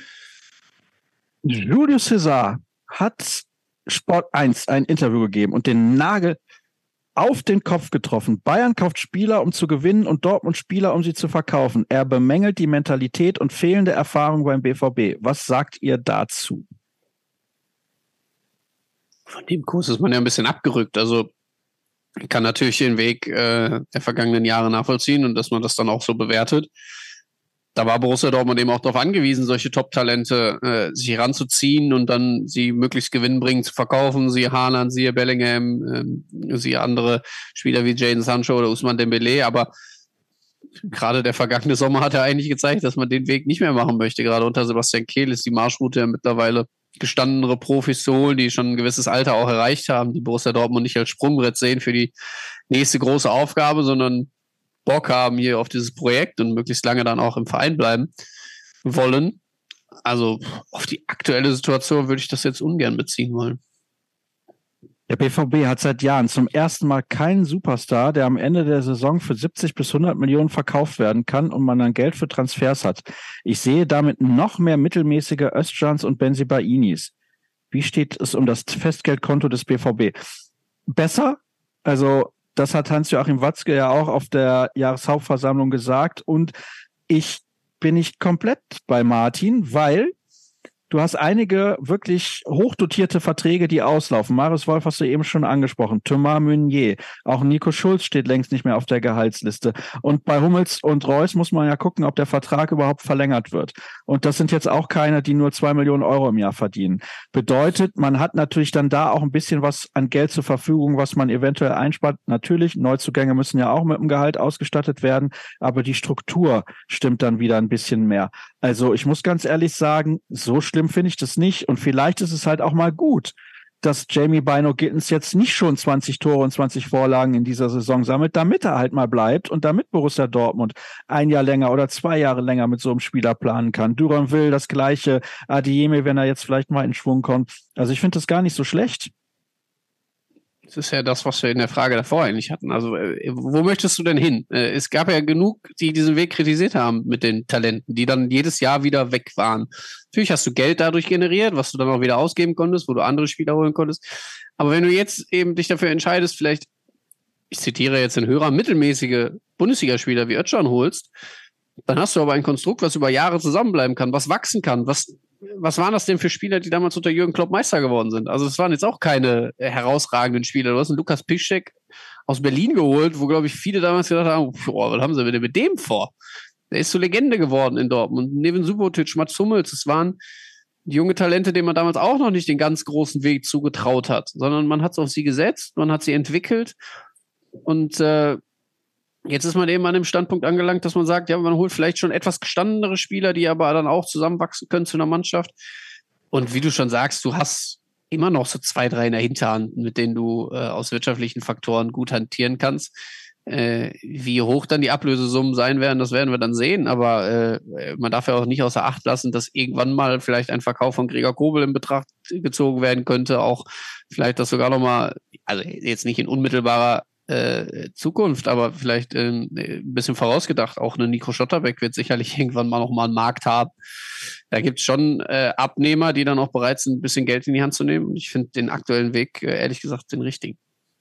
Julio César hat Sport eins ein Interview gegeben und den Nagel auf den Kopf getroffen. Bayern kauft Spieler, um zu gewinnen und Dortmund Spieler, um sie zu verkaufen. Er bemängelt die Mentalität und fehlende Erfahrung beim B V B. Was sagt ihr dazu?
Von dem Kurs ist man ja ein bisschen abgerückt. Also ich kann natürlich den Weg äh, der vergangenen Jahre nachvollziehen und dass man das dann auch so bewertet. Da war Borussia Dortmund eben auch darauf angewiesen, solche Top-Talente äh, sich heranzuziehen und dann sie möglichst gewinnbringend zu verkaufen. Siehe Haaland, siehe Bellingham, ähm, siehe andere Spieler wie Jadon Sancho oder Ousmane Dembélé. Aber gerade der vergangene Sommer hat ja eigentlich gezeigt, dass man den Weg nicht mehr machen möchte. Gerade unter Sebastian Kehl ist die Marschroute ja mittlerweile gestandenere Profis zu holen, die schon ein gewisses Alter auch erreicht haben, die Borussia Dortmund nicht als Sprungbrett sehen für die nächste große Aufgabe, sondern Bock haben hier auf dieses Projekt und möglichst lange dann auch im Verein bleiben wollen. Also auf die aktuelle Situation würde ich das jetzt ungern beziehen wollen.
Der B V B hat seit Jahren zum ersten Mal keinen Superstar, der am Ende der Saison für siebzig bis hundert Millionen verkauft werden kann und man dann Geld für Transfers hat. Ich sehe damit noch mehr mittelmäßige Özcans und Benzibainis. Wie steht es um das Festgeldkonto des B V B? Besser? Also das hat Hans-Joachim Watzke ja auch auf der Jahreshauptversammlung gesagt und ich bin nicht komplett bei Martin, weil du hast einige wirklich hochdotierte Verträge, die auslaufen. Marius Wolf hast du eben schon angesprochen. Thomas Meunier. Auch Nico Schulz steht längst nicht mehr auf der Gehaltsliste. Und bei Hummels und Reus muss man ja gucken, ob der Vertrag überhaupt verlängert wird. Und das sind jetzt auch keine, die nur zwei Millionen Euro im Jahr verdienen. Bedeutet, man hat natürlich dann da auch ein bisschen was an Geld zur Verfügung, was man eventuell einspart. Natürlich, Neuzugänge müssen ja auch mit dem Gehalt ausgestattet werden, aber die Struktur stimmt dann wieder ein bisschen mehr. Also ich muss ganz ehrlich sagen, so schlimm finde ich das nicht. Und vielleicht ist es halt auch mal gut, dass Jamie Bino-Gittens jetzt nicht schon zwanzig Tore und zwanzig Vorlagen in dieser Saison sammelt, damit er halt mal bleibt und damit Borussia Dortmund ein Jahr länger oder zwei Jahre länger mit so einem Spieler planen kann. Duranville das Gleiche, Adeyemi, wenn er jetzt vielleicht mal in Schwung kommt. Also ich finde das gar nicht so schlecht.
Das ist ja das, was wir in der Frage davor eigentlich hatten. Also, äh, wo möchtest du denn hin? Äh, es gab ja genug, die diesen Weg kritisiert haben mit den Talenten, die dann jedes Jahr wieder weg waren. Natürlich hast du Geld dadurch generiert, was du dann auch wieder ausgeben konntest, wo du andere Spieler holen konntest. Aber wenn du jetzt eben dich dafür entscheidest, vielleicht, ich zitiere jetzt den Hörer, mittelmäßige Bundesligaspieler wie Özcan holst, dann hast du aber ein Konstrukt, was über Jahre zusammenbleiben kann, was wachsen kann, was Was waren das denn für Spieler, die damals unter Jürgen Klopp Meister geworden sind? Also es waren jetzt auch keine herausragenden Spieler. Du hast einen Lukas Piszczek aus Berlin geholt, wo, glaube ich, viele damals gedacht haben, boah, was haben sie denn mit dem vor? Der ist so Legende geworden in Dortmund. Neven Subotic, Mats Hummels, das waren junge Talente, denen man damals auch noch nicht den ganz großen Weg zugetraut hat, sondern man hat es auf sie gesetzt, man hat sie entwickelt und äh, jetzt ist man eben an dem Standpunkt angelangt, dass man sagt, ja, man holt vielleicht schon etwas gestandenere Spieler, die aber dann auch zusammenwachsen können zu einer Mannschaft. Und wie du schon sagst, du hast immer noch so zwei, drei in der Hinterhand, mit denen du äh, aus wirtschaftlichen Faktoren gut hantieren kannst. Äh, wie hoch dann die Ablösesummen sein werden, das werden wir dann sehen. Aber äh, man darf ja auch nicht außer Acht lassen, dass irgendwann mal vielleicht ein Verkauf von Gregor Kobel in Betracht gezogen werden könnte. Auch vielleicht das sogar nochmal, also jetzt nicht in unmittelbarer Äh, Zukunft, aber vielleicht äh, ein bisschen vorausgedacht. Auch eine Nico Schotterbeck wird sicherlich irgendwann mal noch mal einen Markt haben. Da gibt es schon äh, Abnehmer, die dann auch bereit sind, ein bisschen Geld in die Hand zu nehmen. Und ich finde den aktuellen Weg, äh, ehrlich gesagt, den richtigen.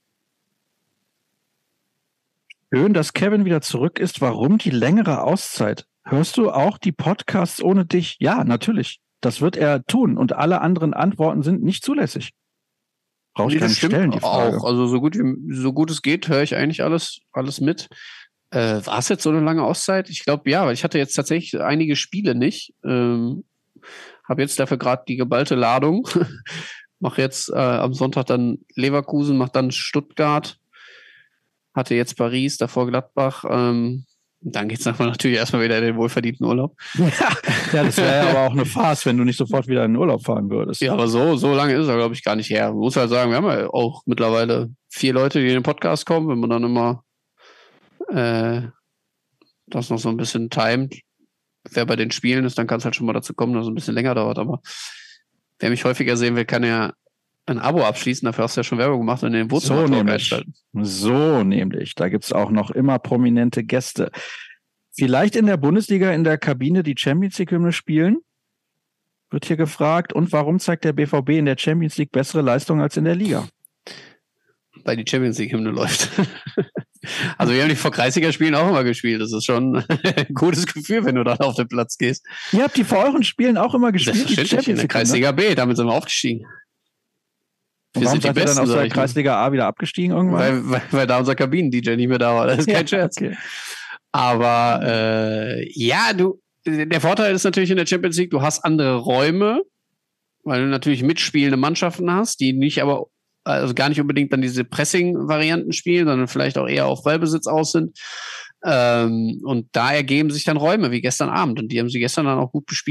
Schön, dass Kevin wieder zurück ist. Warum die längere Auszeit? Hörst du auch die Podcasts ohne dich? Ja, natürlich. Das wird er tun. Und alle anderen Antworten sind nicht zulässig. Brauche ich gar nicht stellen, die Frage.
Auch. Also so gut, wie, so gut es geht, höre ich eigentlich alles, alles mit. Äh, war es jetzt so eine lange Auszeit? Ich glaube, ja, weil ich hatte jetzt tatsächlich einige Spiele nicht. Ähm, habe jetzt dafür gerade die geballte Ladung. Mache jetzt äh, am Sonntag dann Leverkusen, mache dann Stuttgart. Hatte jetzt Paris, davor Gladbach. Ähm, dann geht's nachher natürlich erstmal wieder in den wohlverdienten Urlaub.
Ja, das wäre ja aber auch eine Farce, wenn du nicht sofort wieder in den Urlaub fahren würdest.
Ja, aber so, so lange ist er, glaube ich, gar nicht her. Man muss halt sagen, wir haben ja auch mittlerweile vier Leute, die in den Podcast kommen, wenn man dann immer äh, das noch so ein bisschen timet. Wer bei den Spielen ist, dann kann es halt schon mal dazu kommen, dass es ein bisschen länger dauert. Aber wer mich häufiger sehen will, kann ja ein Abo abschließen. Dafür hast du ja schon Werbung gemacht und in den Wohnzimmer
so einschalten. So nämlich. Da gibt's auch noch immer prominente Gäste. Vielleicht in der Bundesliga in der Kabine die Champions League-Hymne spielen? Wird hier gefragt. Und warum zeigt der B V B in der Champions League bessere Leistungen als in der Liga?
Weil die Champions League-Hymne läuft. Also wir haben die vor Kreisliga-Spielen auch immer gespielt. Das ist schon ein gutes Gefühl, wenn du da auf den Platz gehst.
Ihr habt die vor euren Spielen auch immer gespielt?
Die Champions in der Kreisliga B, damit sind wir aufgestiegen.
Und warum seid ihr dann aus der Kreisliga A wieder abgestiegen irgendwann?
Weil, weil, weil da unser Kabinen-D J nicht mehr da war. Das ist kein ja, Scherz. Okay. Aber äh, ja, du, der Vorteil ist natürlich in der Champions League, du hast andere Räume, weil du natürlich mitspielende Mannschaften hast, die nicht aber, also gar nicht unbedingt dann diese Pressing-Varianten spielen, sondern vielleicht auch eher auf Ballbesitz aus sind. Ähm, und da ergeben sich dann Räume, wie gestern Abend. Und die haben sie gestern dann auch gut bespielt.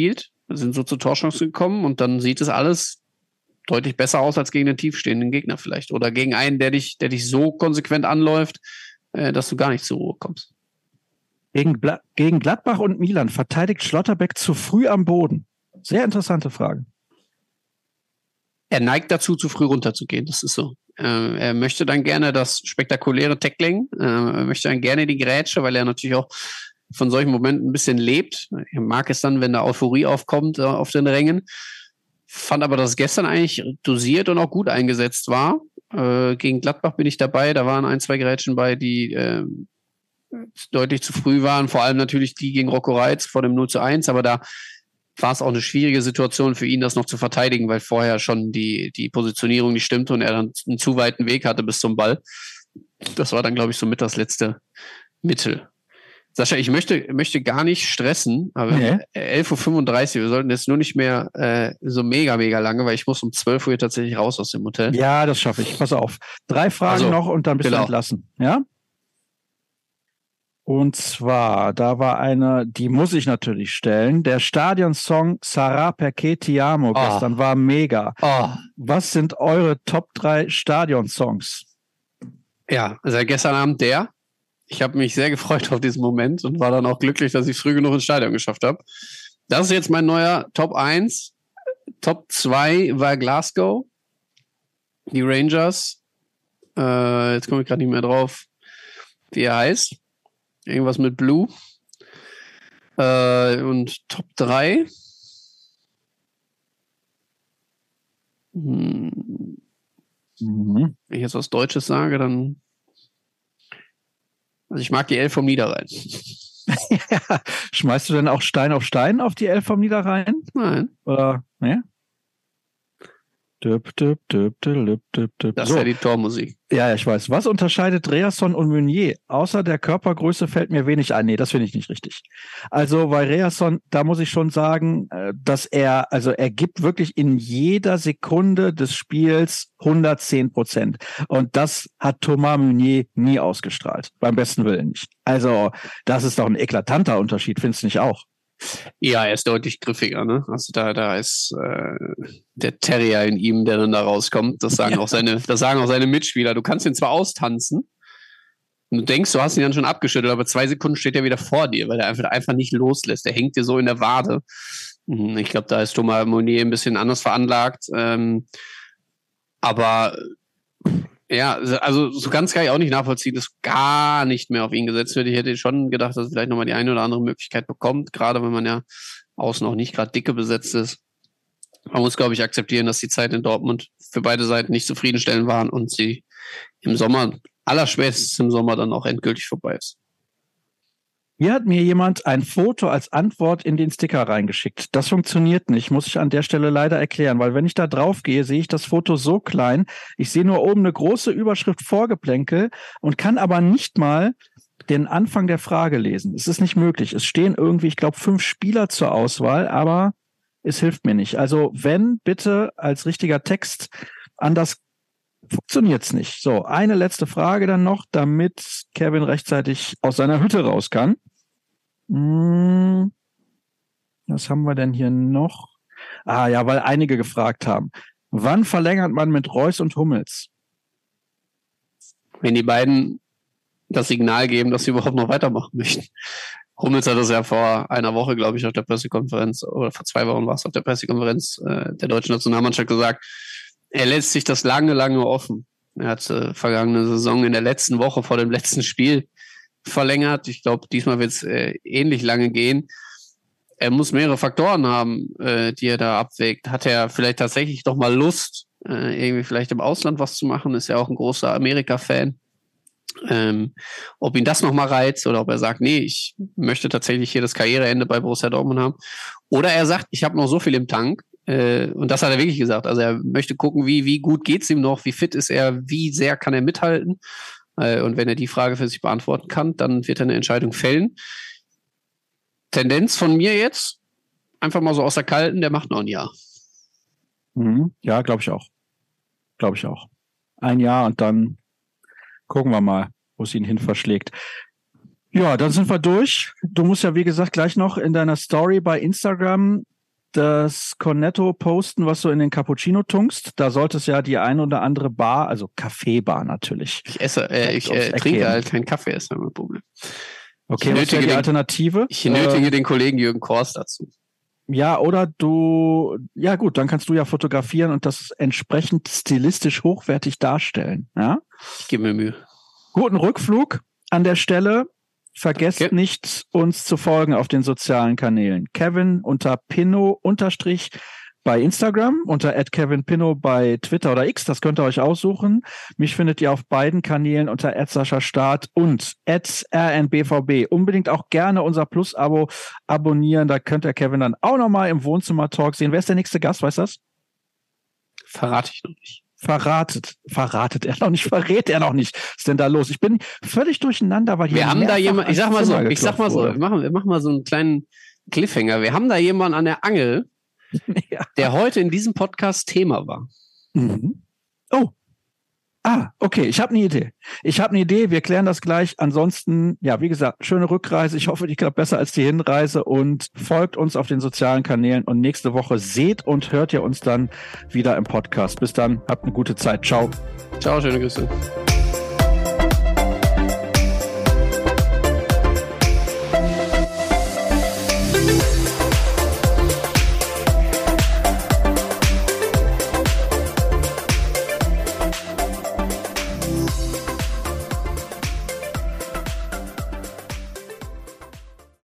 sind so zur Torchance gekommen und dann sieht es alles deutlich besser aus als gegen den tiefstehenden Gegner vielleicht. Oder gegen einen, der dich, der dich so konsequent anläuft, äh, dass du gar nicht zur Ruhe kommst.
Gegen, Bla- gegen Gladbach und Milan verteidigt Schlotterbeck zu früh am Boden. Sehr interessante Frage.
Er neigt dazu, zu früh runterzugehen. Das ist so. Äh, er möchte dann gerne das spektakuläre Tackling. Äh, er möchte dann gerne die Grätsche, weil er natürlich auch von solchen Momenten ein bisschen lebt. Er mag es dann, wenn da Euphorie aufkommt äh, auf den Rängen. Fand aber, dass es gestern eigentlich dosiert und auch gut eingesetzt war. Äh, gegen Gladbach bin ich dabei. Da waren ein, zwei Grätschen bei, die äh, deutlich zu früh waren. Vor allem natürlich die gegen Rocco Reitz vor dem null zu eins. Aber da war es auch eine schwierige Situation für ihn, das noch zu verteidigen, weil vorher schon die, die Positionierung nicht stimmte und er dann einen zu weiten Weg hatte bis zum Ball. Das war dann, glaube ich, somit das letzte Mittel. Sascha, ich möchte, möchte gar nicht stressen, aber
Nee.
elf Uhr fünfunddreißig, wir sollten jetzt nur nicht mehr äh, so mega, mega lange, weil ich muss um zwölf Uhr tatsächlich raus aus dem Hotel.
Ja, das schaffe ich. Pass auf. Drei Fragen
Also,
noch und dann bist
genau.
du entlassen. Ja? Und zwar, da war eine, die muss ich natürlich stellen. Der Stadionsong Sarà perché ti amo
Ah.
gestern war mega.
Oh,
Was sind eure Top drei Stadionsongs?
ja, also gestern Abend der. Ich habe mich sehr gefreut auf diesen Moment und war dann auch glücklich, dass ich früh genug ins Stadion geschafft habe. Das ist jetzt mein neuer Top eins. Top zwei war Glasgow. Die Rangers. Äh, jetzt komme ich gerade nicht mehr drauf, wie er heißt. Irgendwas mit Blue. Äh, und Top drei. Hm,
Mhm.
wenn ich jetzt was Deutsches sage, dann. Also ich mag die Elf vom Niederrhein.
Ja. Schmeißt du denn auch Stein auf Stein auf die Elf vom Niederrhein?
Nein,
Oder, ne? Düpp, düpp, düpp, düpp, düpp, düpp.
das
So.
ist ja die Tormusik.
Ja, ja, ich weiß. Was unterscheidet Reasson und Meunier? Außer der Körpergröße fällt mir wenig ein. Nee, das finde ich nicht richtig. Also bei Reasson, da muss ich schon sagen, äh, dass er, also er gibt wirklich in jeder Sekunde des Spiels hundertzehn Prozent. Und das hat Thomas Meunier nie ausgestrahlt. Beim besten Willen nicht. Also das ist doch ein eklatanter Unterschied, findest du nicht auch?
Ja, er ist deutlich griffiger, ne? Also da, da ist äh, der Terrier in ihm, der dann da rauskommt. Das sagen
Ja.
auch seine, das sagen auch seine Mitspieler. Du kannst ihn zwar austanzen und du denkst, du hast ihn dann schon abgeschüttelt, aber zwei Sekunden steht er wieder vor dir, weil er einfach, einfach nicht loslässt. Der hängt dir so in der Wade. Mhm, Ich glaube, da ist Thomas Meunier ein bisschen anders veranlagt. Ähm, aber ja, also so ganz kann ich auch nicht nachvollziehen, dass gar nicht mehr auf ihn gesetzt wird. Ich hätte schon gedacht, dass er vielleicht nochmal die eine oder andere Möglichkeit bekommt, gerade wenn man ja außen auch nicht gerade dicke besetzt ist. Man muss, glaube ich, akzeptieren, dass die Zeit in Dortmund für beide Seiten nicht zufriedenstellend waren und sie im Sommer, allerspätestens im Sommer, dann auch endgültig vorbei ist.
Hier hat mir jemand ein Foto als Antwort in den Sticker reingeschickt. Das funktioniert nicht, muss ich an der Stelle leider erklären, weil wenn ich da drauf gehe, sehe ich das Foto so klein. Ich sehe nur oben eine große Überschrift Vorgeplänkel und kann aber nicht mal den Anfang der Frage lesen. Es ist nicht möglich. Es stehen irgendwie, ich glaube, fünf Spieler zur Auswahl, aber es hilft mir nicht. Also wenn, bitte als richtiger Text, anders funktioniert's nicht. So, eine letzte Frage dann noch, damit Kevin rechtzeitig aus seiner Hütte raus kann. Hm, was haben wir denn hier noch? Ah ja, weil einige gefragt haben. Wann verlängert man mit Reus und Hummels?
Wenn die beiden das Signal geben, dass sie überhaupt noch weitermachen möchten. Hummels hat das ja vor einer Woche, glaube ich, auf der Pressekonferenz, oder vor zwei Wochen war es auf der Pressekonferenz äh, der deutschen Nationalmannschaft gesagt, er lässt sich das lange, lange offen. Er hat äh, vergangene Saison in der letzten Woche vor dem letzten Spiel verlängert. Ich glaube, diesmal wird es äh, ähnlich lange gehen. Er muss mehrere Faktoren haben, äh, die er da abwägt. Hat er vielleicht tatsächlich noch mal Lust, äh, irgendwie vielleicht im Ausland was zu machen? Ist ja auch ein großer Amerika-Fan. Ähm, ob ihn das nochmal reizt oder ob er sagt, nee, ich möchte tatsächlich hier das Karriereende bei Borussia Dortmund haben. Oder er sagt, ich habe noch so viel im Tank. Äh, und das hat er wirklich gesagt. Also er möchte gucken, wie, wie gut geht's ihm noch, wie fit ist er, wie sehr kann er mithalten. Äh, und wenn er die Frage für sich beantworten kann, dann wird er eine Entscheidung fällen. Tendenz von mir jetzt, einfach mal so aus der Kalten, der macht noch ein Jahr.
Mhm. Ja, glaube ich auch. Glaube ich auch. Ein Jahr und dann gucken wir mal, wo es ihn hin verschlägt. Ja, dann sind wir durch. Du musst ja, wie gesagt, gleich noch in deiner Story bei Instagram das Cornetto posten, was du in den Cappuccino tunkst. Da sollte es ja die ein oder andere Bar, also Kaffeebar natürlich.
Ich esse, äh, ich äh, trinke geben. halt keinen Kaffee, ist mein Problem.
Okay, was wäre die
den,
Alternative?
Ich nötige äh, den Kollegen Jürgen Kors dazu.
Ja, oder du, ja gut, dann kannst du ja fotografieren und das entsprechend stilistisch hochwertig darstellen. Ja?
Ich gebe mir Mühe.
Guten Rückflug an der Stelle. Vergesst okay. nicht, uns zu folgen auf den sozialen Kanälen. Kevin unter Pinno unterstrich bei Instagram, unter at Kevin Pinno bei Twitter oder X, das könnt ihr euch aussuchen. Mich findet ihr auf beiden Kanälen unter at Sascha Staat und at R N B V B. Unbedingt auch gerne unser Plus-Abo abonnieren, da könnt ihr Kevin dann auch nochmal im Wohnzimmer-Talk sehen. Wer ist der nächste Gast, weißt du das?
Verrate ich noch nicht.
Verratet, verratet er noch nicht, verrät er noch nicht. Was ist denn da los? Ich bin völlig durcheinander, weil hier
wir haben da jemand, ich sag mal so, ich sag mal so, wir machen, wir machen mal so einen kleinen Cliffhanger. Wir haben da jemanden an der Angel, ja. der heute in diesem Podcast Thema war.
Mhm. Oh. Ah, okay, ich habe eine Idee. Ich habe eine Idee, wir klären das gleich. Ansonsten, ja, wie gesagt, schöne Rückreise. Ich hoffe, die klappt besser als die Hinreise und folgt uns auf den sozialen Kanälen. Und nächste Woche seht und hört ihr uns dann wieder im Podcast. Bis dann, habt eine gute Zeit. Ciao.
Ciao, schöne Grüße.